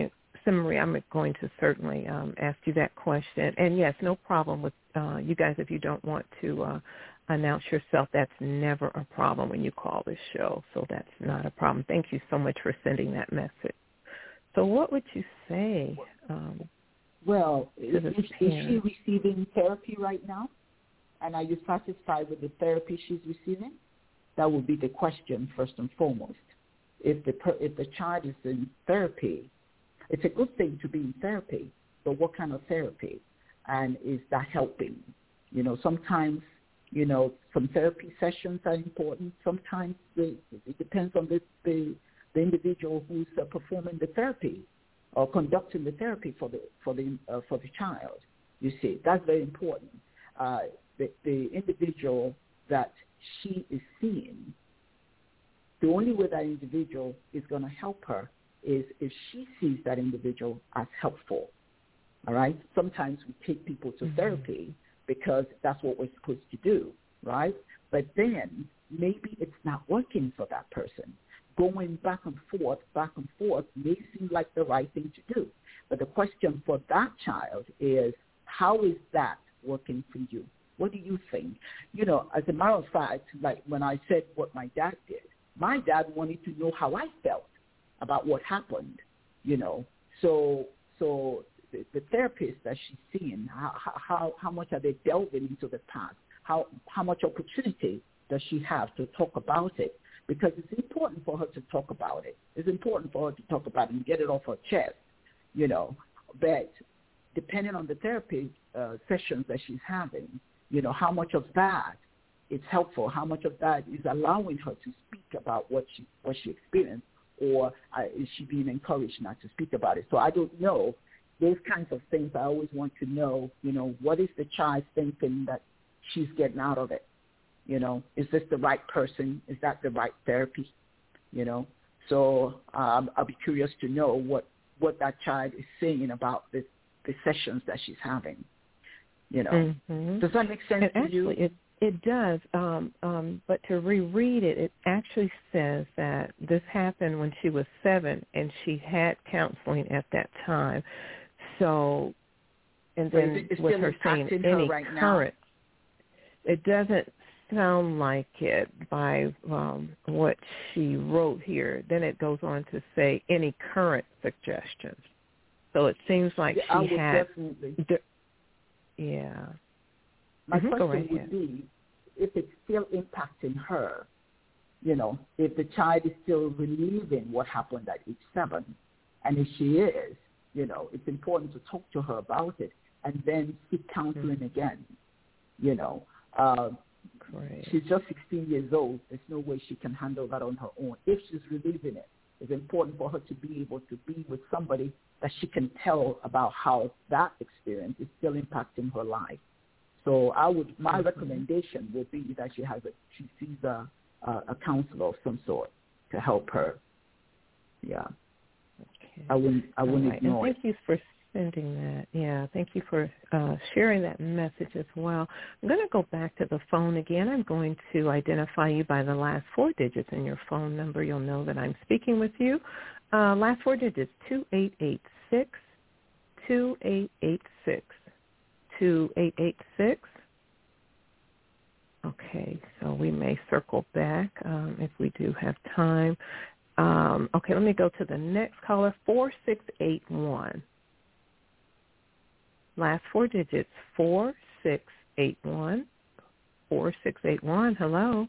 Sister Marie, I'm going to certainly um, ask you that question. And, yes, no problem with uh, you guys if you don't want to uh, announce yourself. That's never a problem when you call this show, so that's not a problem. Thank you so much for sending that message. So what would you say? Um, well, is, is she parent? receiving therapy right now? And are you satisfied with the therapy she's receiving? That would be the question first and foremost. If the per, if the child is in therapy, it's a good thing to be in therapy, but what kind of therapy? And is that helping? You know, sometimes, you know, some therapy sessions are important. Sometimes the, it depends on the, the, the individual who's uh, performing the therapy or conducting the therapy for the for the uh, for the child. You see, that's very important. Uh, the, the individual that she is seeing, the only way that individual is going to help her is if she sees that individual as helpful, all right? Sometimes we take people to mm-hmm. therapy because that's what we're supposed to do, right? But then maybe it's not working for that person. Going back and forth, back and forth may seem like the right thing to do. But the question for that child is, how is that working for you? What do you think? You know, as a matter of fact, like when I said what my dad did, my dad wanted to know how I felt about what happened, you know. So so the, the therapist that she's seeing, how, how how much are they delving into the past? How how much opportunity does she have to talk about it? Because it's important for her to talk about it. It's important for her to talk about it and get it off her chest, you know. But depending on the therapy uh, sessions that she's having, you know, how much of that is helpful, how much of that is allowing her to speak about what she what she experienced, or uh, is she being encouraged not to speak about it? So I don't know. Those kinds of things I always want to know, you know, what is the child thinking that she's getting out of it? You know, is this the right person? Is that the right therapy? You know, so um, I'll be curious to know what, what that child is saying about the, the sessions that she's having. You know, mm-hmm. Does that make sense and to actually, you? It, it does, um, um, but to reread it, it actually says that this happened when she was seven and she had counseling at that time. So, and so then it's with her saying her any right current, now? It doesn't sound like it by um, what she wrote here. Then it goes on to say any current suggestions. So it seems like yeah, she I would had. Definitely. De- yeah. My mm-hmm, question would be, if it's still impacting her, you know, if the child is still reliving what happened at age seven, and if she is, you know, it's important to talk to her about it and then seek counseling mm-hmm. again, you know. Uh, Great. She's just sixteen years old. There's no way she can handle that on her own. If she's reliving it, it's important for her to be able to be with somebody that she can tell about how that experience is still impacting her life. So I would, my mm-hmm. recommendation would be that she has a, she sees a, a, a counselor of some sort to help her. Yeah. Okay. I wouldn't, I wouldn't right. ignore and thank it. you for sending that. Yeah, thank you for uh, sharing that message as well. I'm going to go back to the phone again. I'm going to identify you by the last four digits in your phone number. You'll know that I'm speaking with you. Uh, last four digits, two eight eight six, two eight eight six. two eight eight six. Okay, so we may circle back um, if we do have time. Um, okay, let me go to the next caller, four six eight one. Last four digits, four six eight one. four six eight one, hello.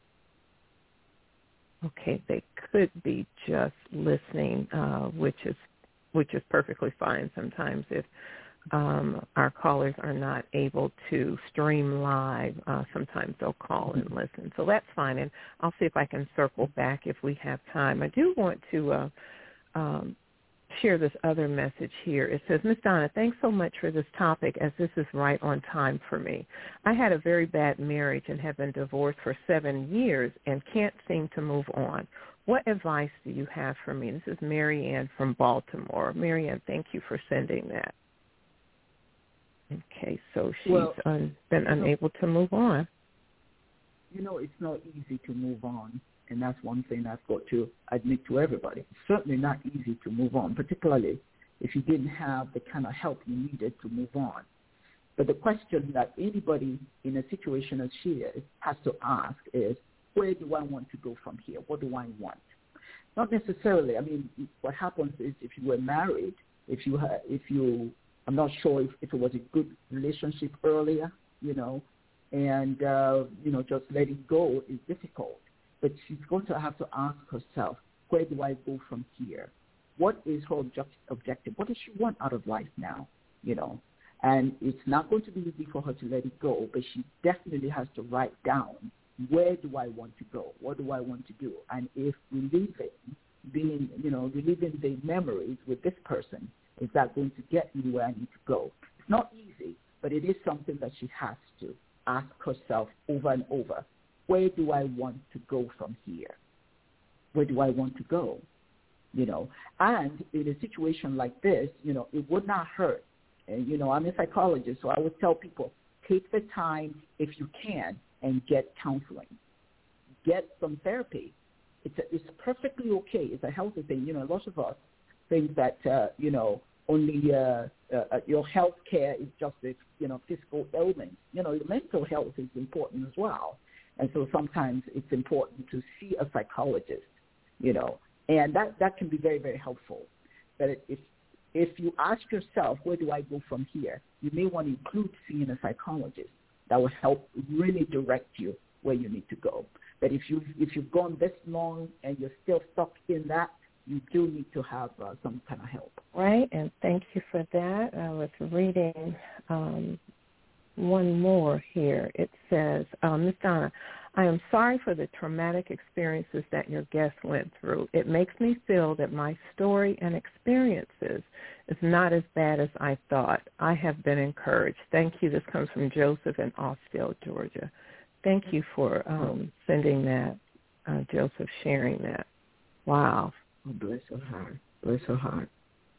Okay, they could be just listening, uh, which is which is perfectly fine sometimes if Um, our callers are not able to stream live. Uh, sometimes they'll call and listen. So that's fine, and I'll see if I can circle back if we have time. I do want to uh, um, share this other message here. It says, Miss Donna, thanks so much for this topic, as this is right on time for me. I had a very bad marriage and have been divorced for seven years and can't seem to move on. What advice do you have for me? This is Mary Ann from Baltimore. Mary Ann, thank you for sending that. Okay, so she's well, un, been unable know, to move on. You know, it's not easy to move on, and that's one thing I've got to admit to everybody. It's certainly not easy to move on, particularly if you didn't have the kind of help you needed to move on. But the question that anybody in a situation as she is has to ask is, where do I want to go from here? What do I want? Not necessarily. I mean, what happens is if you were married, if you had, if you, I'm not sure if, if it was a good relationship earlier, you know, and, uh, you know, just letting go is difficult. But she's going to have to ask herself, where do I go from here? What is her object- objective? What does she want out of life now, you know? And it's not going to be easy for her to let it go, but she definitely has to write down, where do I want to go? What do I want to do? And if reliving, being, you know, reliving the memories with this person, is that going to get me where I need to go? It's not easy, but it is something that she has to ask herself over and over. Where do I want to go from here? Where do I want to go? You know, and in a situation like this, you know, it would not hurt. And, you know, I'm a psychologist, so I would tell people, take the time, if you can, and get counseling. Get some therapy. It's a, it's perfectly okay. It's a healthy thing. You know, a lot of us think that, uh, you know, only uh, uh, your health care is just a, you know, physical ailment. You know, your mental health is important as well. And so sometimes it's important to see a psychologist, you know, and that, that can be very, very helpful. But if if you ask yourself, where do I go from here, you may want to include seeing a psychologist that will help really direct you where you need to go. But if, you, if you've gone this long and you're still stuck in that, you do need to have uh, some kind of help. Right, and thank you for that. I was reading um, one more here. It says, uh, Miz Donna, I am sorry for the traumatic experiences that your guest went through. It makes me feel that my story and experiences is not as bad as I thought. I have been encouraged. Thank you. This comes from Joseph in Austell, Georgia. Thank you for um, sending that, uh, Joseph, sharing that. Wow. Oh, bless her heart. Bless her heart.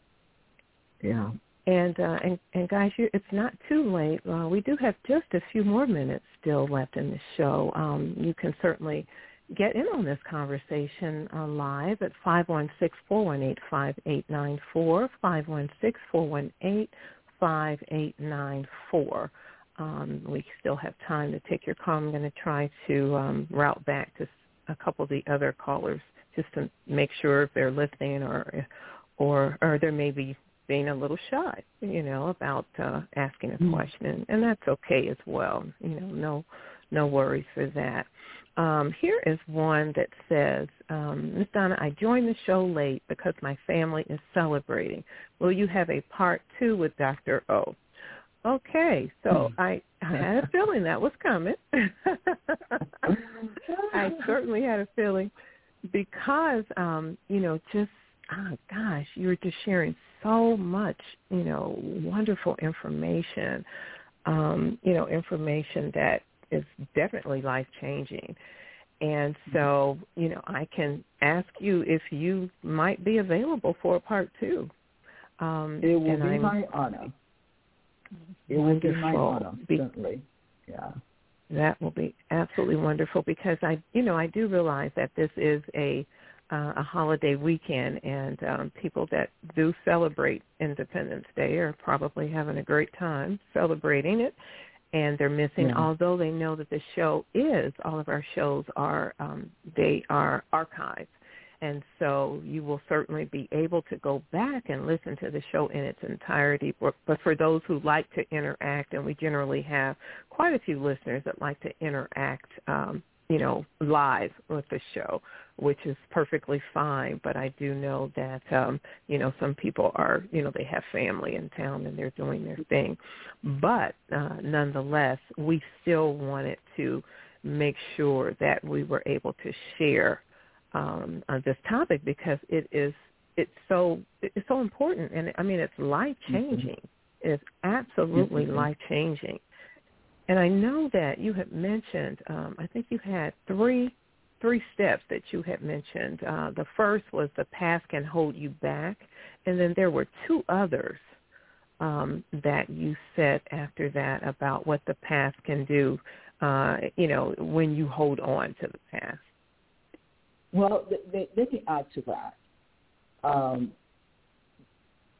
Yeah. And, uh, and, and guys, you, it's not too late. Uh, we do have just a few more minutes still left in the show. Um, you can certainly get in on this conversation uh, live at five one six, four one eight, five eight nine four, five one six, four one eight, five eight nine four. Um, we still have time to take your call. I'm going to try to um, route back to a couple of the other callers just to make sure if they're listening or or, or there may be being a little shy, you know, about uh, asking a mm. question, and that's okay as well. You know, no, no worries for that. Um, here is one that says, um, Miz Donna, I joined the show late because my family is celebrating. Will you have a part two with Doctor O? Okay, so mm. I, I had a feeling that was coming. I certainly had a feeling because, um, you know, just, oh, gosh, you were just sharing so much, you know, wonderful information, um, you know, information that is definitely life-changing. And so, you know, I can ask you if you might be available for a part two. Um, it will and be I'm, my honor. It wonderful. will be my honor, certainly. Yeah. That will be absolutely wonderful because I, you know, I do realize that this is a Uh, a holiday weekend, and um, people that do celebrate Independence Day are probably having a great time celebrating it, and they're missing, yeah. although they know that the show is, all of our shows are, um, they are archived, and so you will certainly be able to go back and listen to the show in its entirety. But for those who like to interact, and we generally have quite a few listeners that like to interact um, you know, live with the show, which is perfectly fine. But I do know that, um, you know, some people are, you know, they have family in town and they're doing their thing. But uh, nonetheless, we still wanted to make sure that we were able to share um, on this topic because it is, it's so, it's so important. And I mean, it's life-changing. Mm-hmm. It's absolutely mm-hmm. life-changing. And I know that you had mentioned, um, I think you had three three steps that you had mentioned. Uh, the first was the past can hold you back, and then there were two others um, that you said after that about what the past can do, uh, you know, when you hold on to the past. Well, th- th- let me add to that. Um,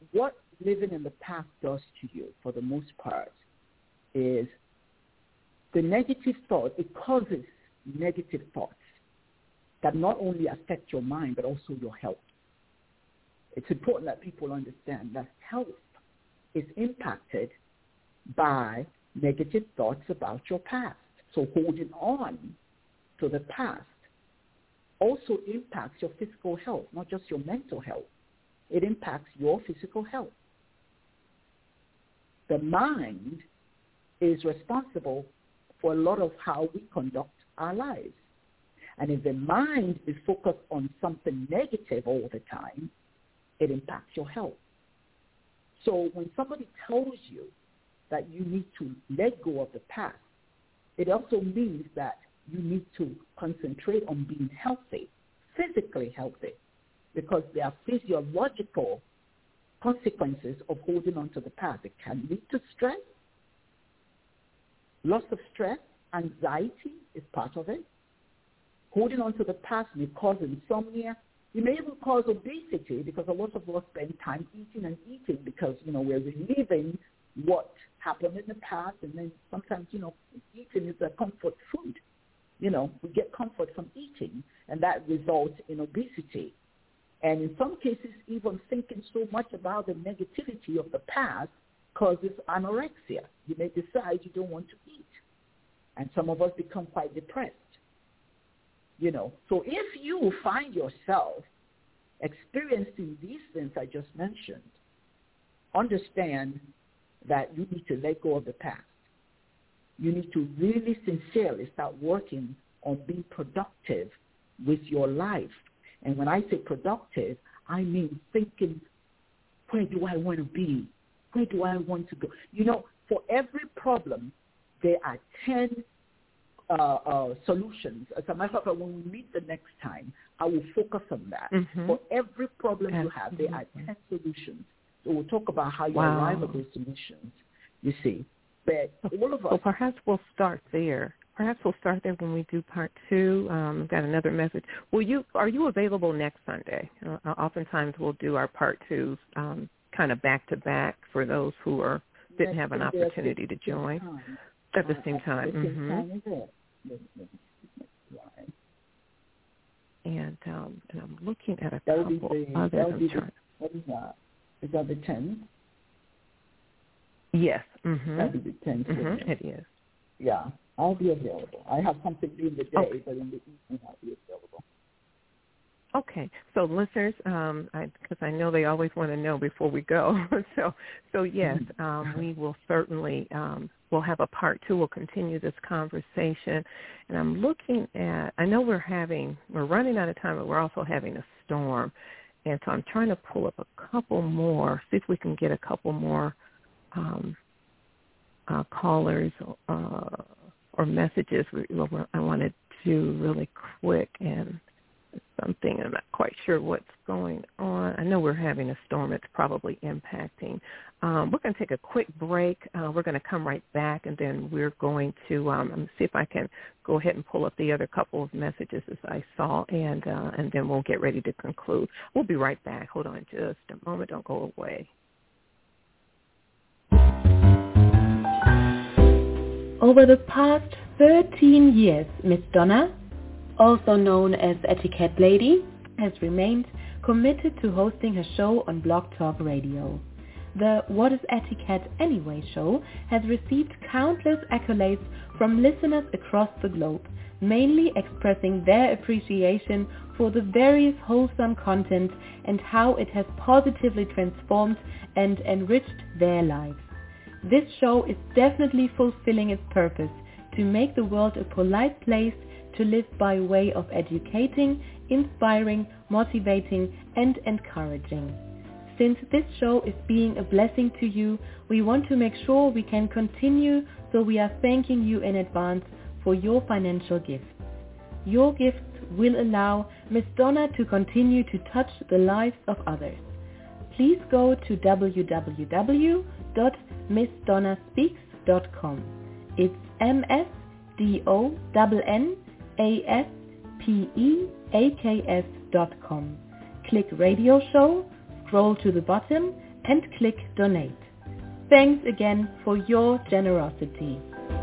what living in the past does to you, for the most part, is the negative thought, it causes negative thoughts that not only affect your mind, but also your health. It's important that people understand that health is impacted by negative thoughts about your past. So holding on to the past also impacts your physical health, not just your mental health. It impacts your physical health. The mind is responsible for a lot of how we conduct our lives. And if the mind is focused on something negative all the time, it impacts your health. So when somebody tells you that you need to let go of the past, it also means that you need to concentrate on being healthy, physically healthy, because there are physiological consequences of holding on to the past. It can lead to stress. Loss of stress, anxiety is part of it. Holding on to the past may cause insomnia. It may even cause obesity, because a lot of us spend time eating and eating because, you know, we're reliving what happened in the past, and then sometimes, you know, eating is a comfort food. You know, we get comfort from eating, and that results in obesity. And in some cases, even thinking so much about the negativity of the past causes anorexia. You may decide you don't want to eat. And some of us become quite depressed. You know, so if you find yourself experiencing these things I just mentioned, understand that you need to let go of the past. You need to really sincerely start working on being productive with your life. And when I say productive, I mean thinking, where do I want to be? Where do I want to go? You know, for every problem, there are ten uh, uh, solutions. As a matter of fact, when we meet the next time, I will focus on that. Mm-hmm. For every problem Absolutely. You have, there are ten solutions. So we'll talk about how you wow. arrive at those solutions, you see. But all of us... So perhaps we'll start there. Perhaps we'll start there when we do part two. Um, I've got another message. Will you? Are you available next Sunday? Uh, oftentimes we'll do our part twos um, kind of back-to-back for those who are didn't have an opportunity to join at the same time. At the same time is it? And, um, and I'm looking at a that couple the, others. That would be the, what is that? Is that the tenth? Yes. Mm-hmm. That would be the tenth. Mm-hmm. It is. Yeah, I'll be available. I have something during the day, okay. but in the evening I'll be available. Okay, so listeners, um, because I, I know they always want to know before we go. so, so yes, um, we will certainly um, we'll have a part two. We'll continue this conversation, and I'm looking at. I know we're having we're running out of time, but we're also having a storm, and so I'm trying to pull up a couple more. See if we can get a couple more um, uh, callers uh, or messages. We, I wanted to really quick and. Something. I'm not quite sure what's going on. I know we're having a storm. It's probably impacting. Um, we're going to take a quick break. Uh, we're going to come right back, and then we're going to um, see if I can go ahead and pull up the other couple of messages as I saw, and uh, and then we'll get ready to conclude. We'll be right back. Hold on just a moment. Don't go away. Over the past thirteen years, Miss Donna, also known as Etiquette Lady, has remained committed to hosting her show on Blog Talk Radio. The What is Etiquette Anyway show has received countless accolades from listeners across the globe, mainly expressing their appreciation for the various wholesome content and how it has positively transformed and enriched their lives. This show is definitely fulfilling its purpose to make the world a polite place to live by way of educating, inspiring, motivating, and encouraging. Since this show is being a blessing to you, we want to make sure we can continue, so we are thanking you in advance for your financial gifts. Your gifts will allow Miss Donna to continue to touch the lives of others. Please go to w w w dot miss donna speaks dot com. It's M S D O N N A S P E A K S dot com. Click radio show, scroll to the bottom, and click Donate. Thanks again for your generosity.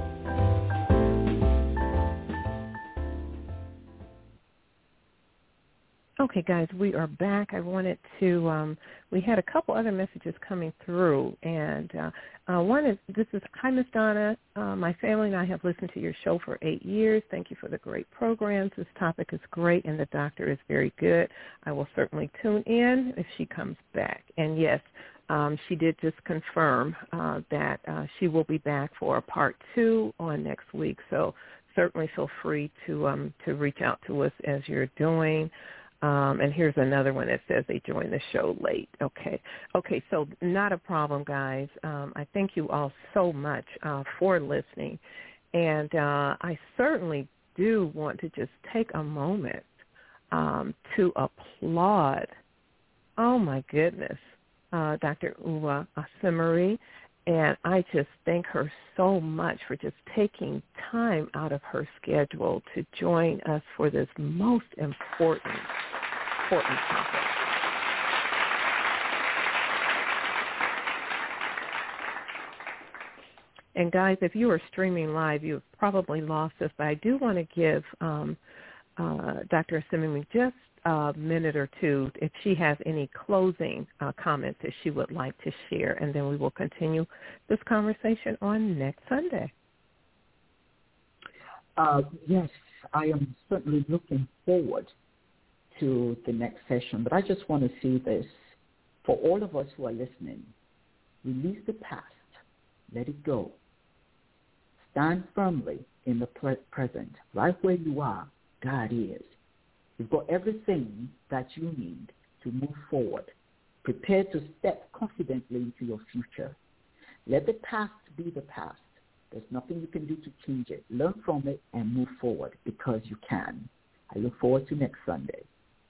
Okay, guys, we are back. I wanted to, um, we had a couple other messages coming through, and uh, uh, one is, this is, hi, Miss Donna. Uh, my family and I have listened to your show for eight years. Thank you for the great programs. This topic is great, and the doctor is very good. I will certainly tune in if she comes back. And, yes, um, she did just confirm uh, that uh, she will be back for a part two on next week, so certainly feel free to um, to reach out to us as you're doing. Um, and here's another one that says they joined the show late. Okay. Okay, so not a problem, guys. Um, I thank you all so much uh, for listening. And uh, I certainly do want to just take a moment um, to applaud, oh, my goodness, uh, Doctor Uwa Asimari. And I just thank her so much for just taking time out of her schedule to join us for this most important, important topic. And guys, if you are streaming live, you've probably lost us, but I do want to give um, uh, Doctor Asimari just a minute or two if she has any closing uh, comments that she would like to share, and then we will continue this conversation on next Sunday. Uh, yes, I am certainly looking forward to the next session, but I just want to see this. For all of us who are listening, release the past, let it go. Stand firmly in the pre- present. Right where you are, God is. You've got everything that you need to move forward. Prepare to step confidently into your future. Let the past be the past. There's nothing you can do to change it. Learn from it and move forward because you can. I look forward to next Sunday.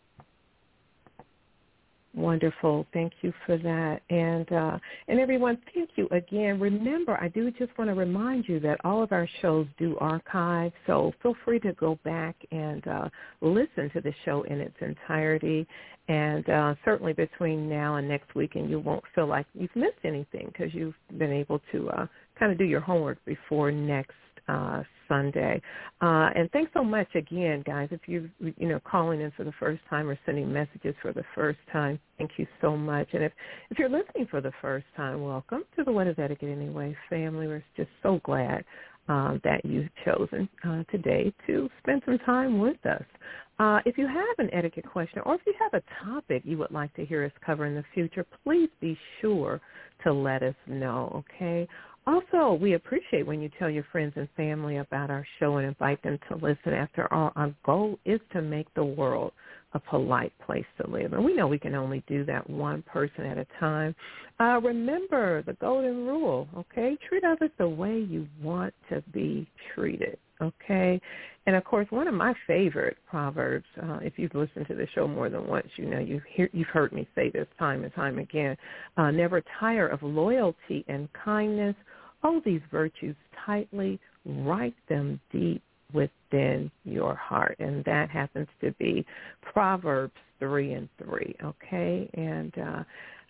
Wonderful. Thank you for that. And uh, and everyone, thank you again. Remember, I do just want to remind you that all of our shows do archive, so feel free to go back and uh, listen to the show in its entirety. And uh, certainly between now and next week, and you won't feel like you've missed anything because you've been able to uh, kind of do your homework before next Uh, Sunday. Uh, and thanks so much again, guys. If you you know calling in for the first time or sending messages for the first time, thank you so much. And if, if you're listening for the first time, welcome to the What is Etiquette Anyway family. We're just so glad uh, that you've chosen uh, today to spend some time with us. Uh, if you have an etiquette question or if you have a topic you would like to hear us cover in the future, please be sure to let us know, okay? Also, we appreciate when you tell your friends and family about our show and invite them to listen. After all, our goal is to make the world a polite place to live. And we know we can only do that one person at a time. Uh, remember the golden rule, okay? Treat others the way you want to be treated, okay? And, of course, one of my favorite proverbs, uh, if you've listened to the show more than once, you know you've, hear, you've heard me say this time and time again, uh, never tire of loyalty and kindness. Hold these virtues tightly, write them deep within your heart. And that happens to be Proverbs three and three, okay? And uh,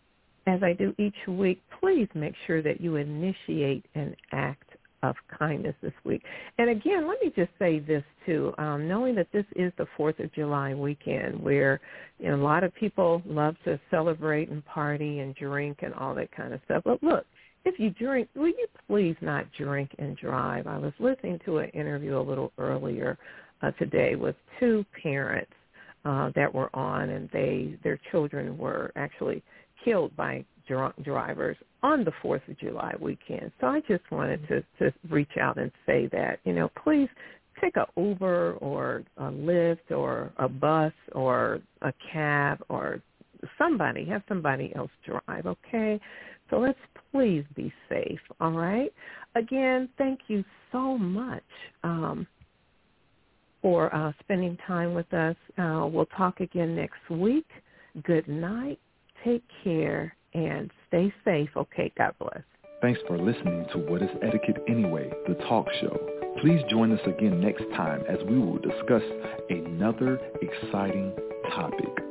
as I do each week, please make sure that you initiate an act of kindness this week. And again, let me just say this too, um, knowing that this is the fourth of July weekend where you know, a lot of people love to celebrate and party and drink and all that kind of stuff. But look, if you drink, will you please not drink and drive? I was listening to an interview a little earlier uh, today with two parents uh, that were on, and they their children were actually killed by drunk drivers on the fourth of July weekend. So I just wanted to, to reach out and say that, you know, please take a Uber or a Lyft or a bus or a cab or somebody, have somebody else drive, okay? So let's please be safe, all right? Again, thank you so much um, for uh, spending time with us. Uh, we'll talk again next week. Good night. Take care and stay safe. Okay, God bless. Thanks for listening to What is Etiquette Anyway, the talk show. Please join us again next time as we will discuss another exciting topic.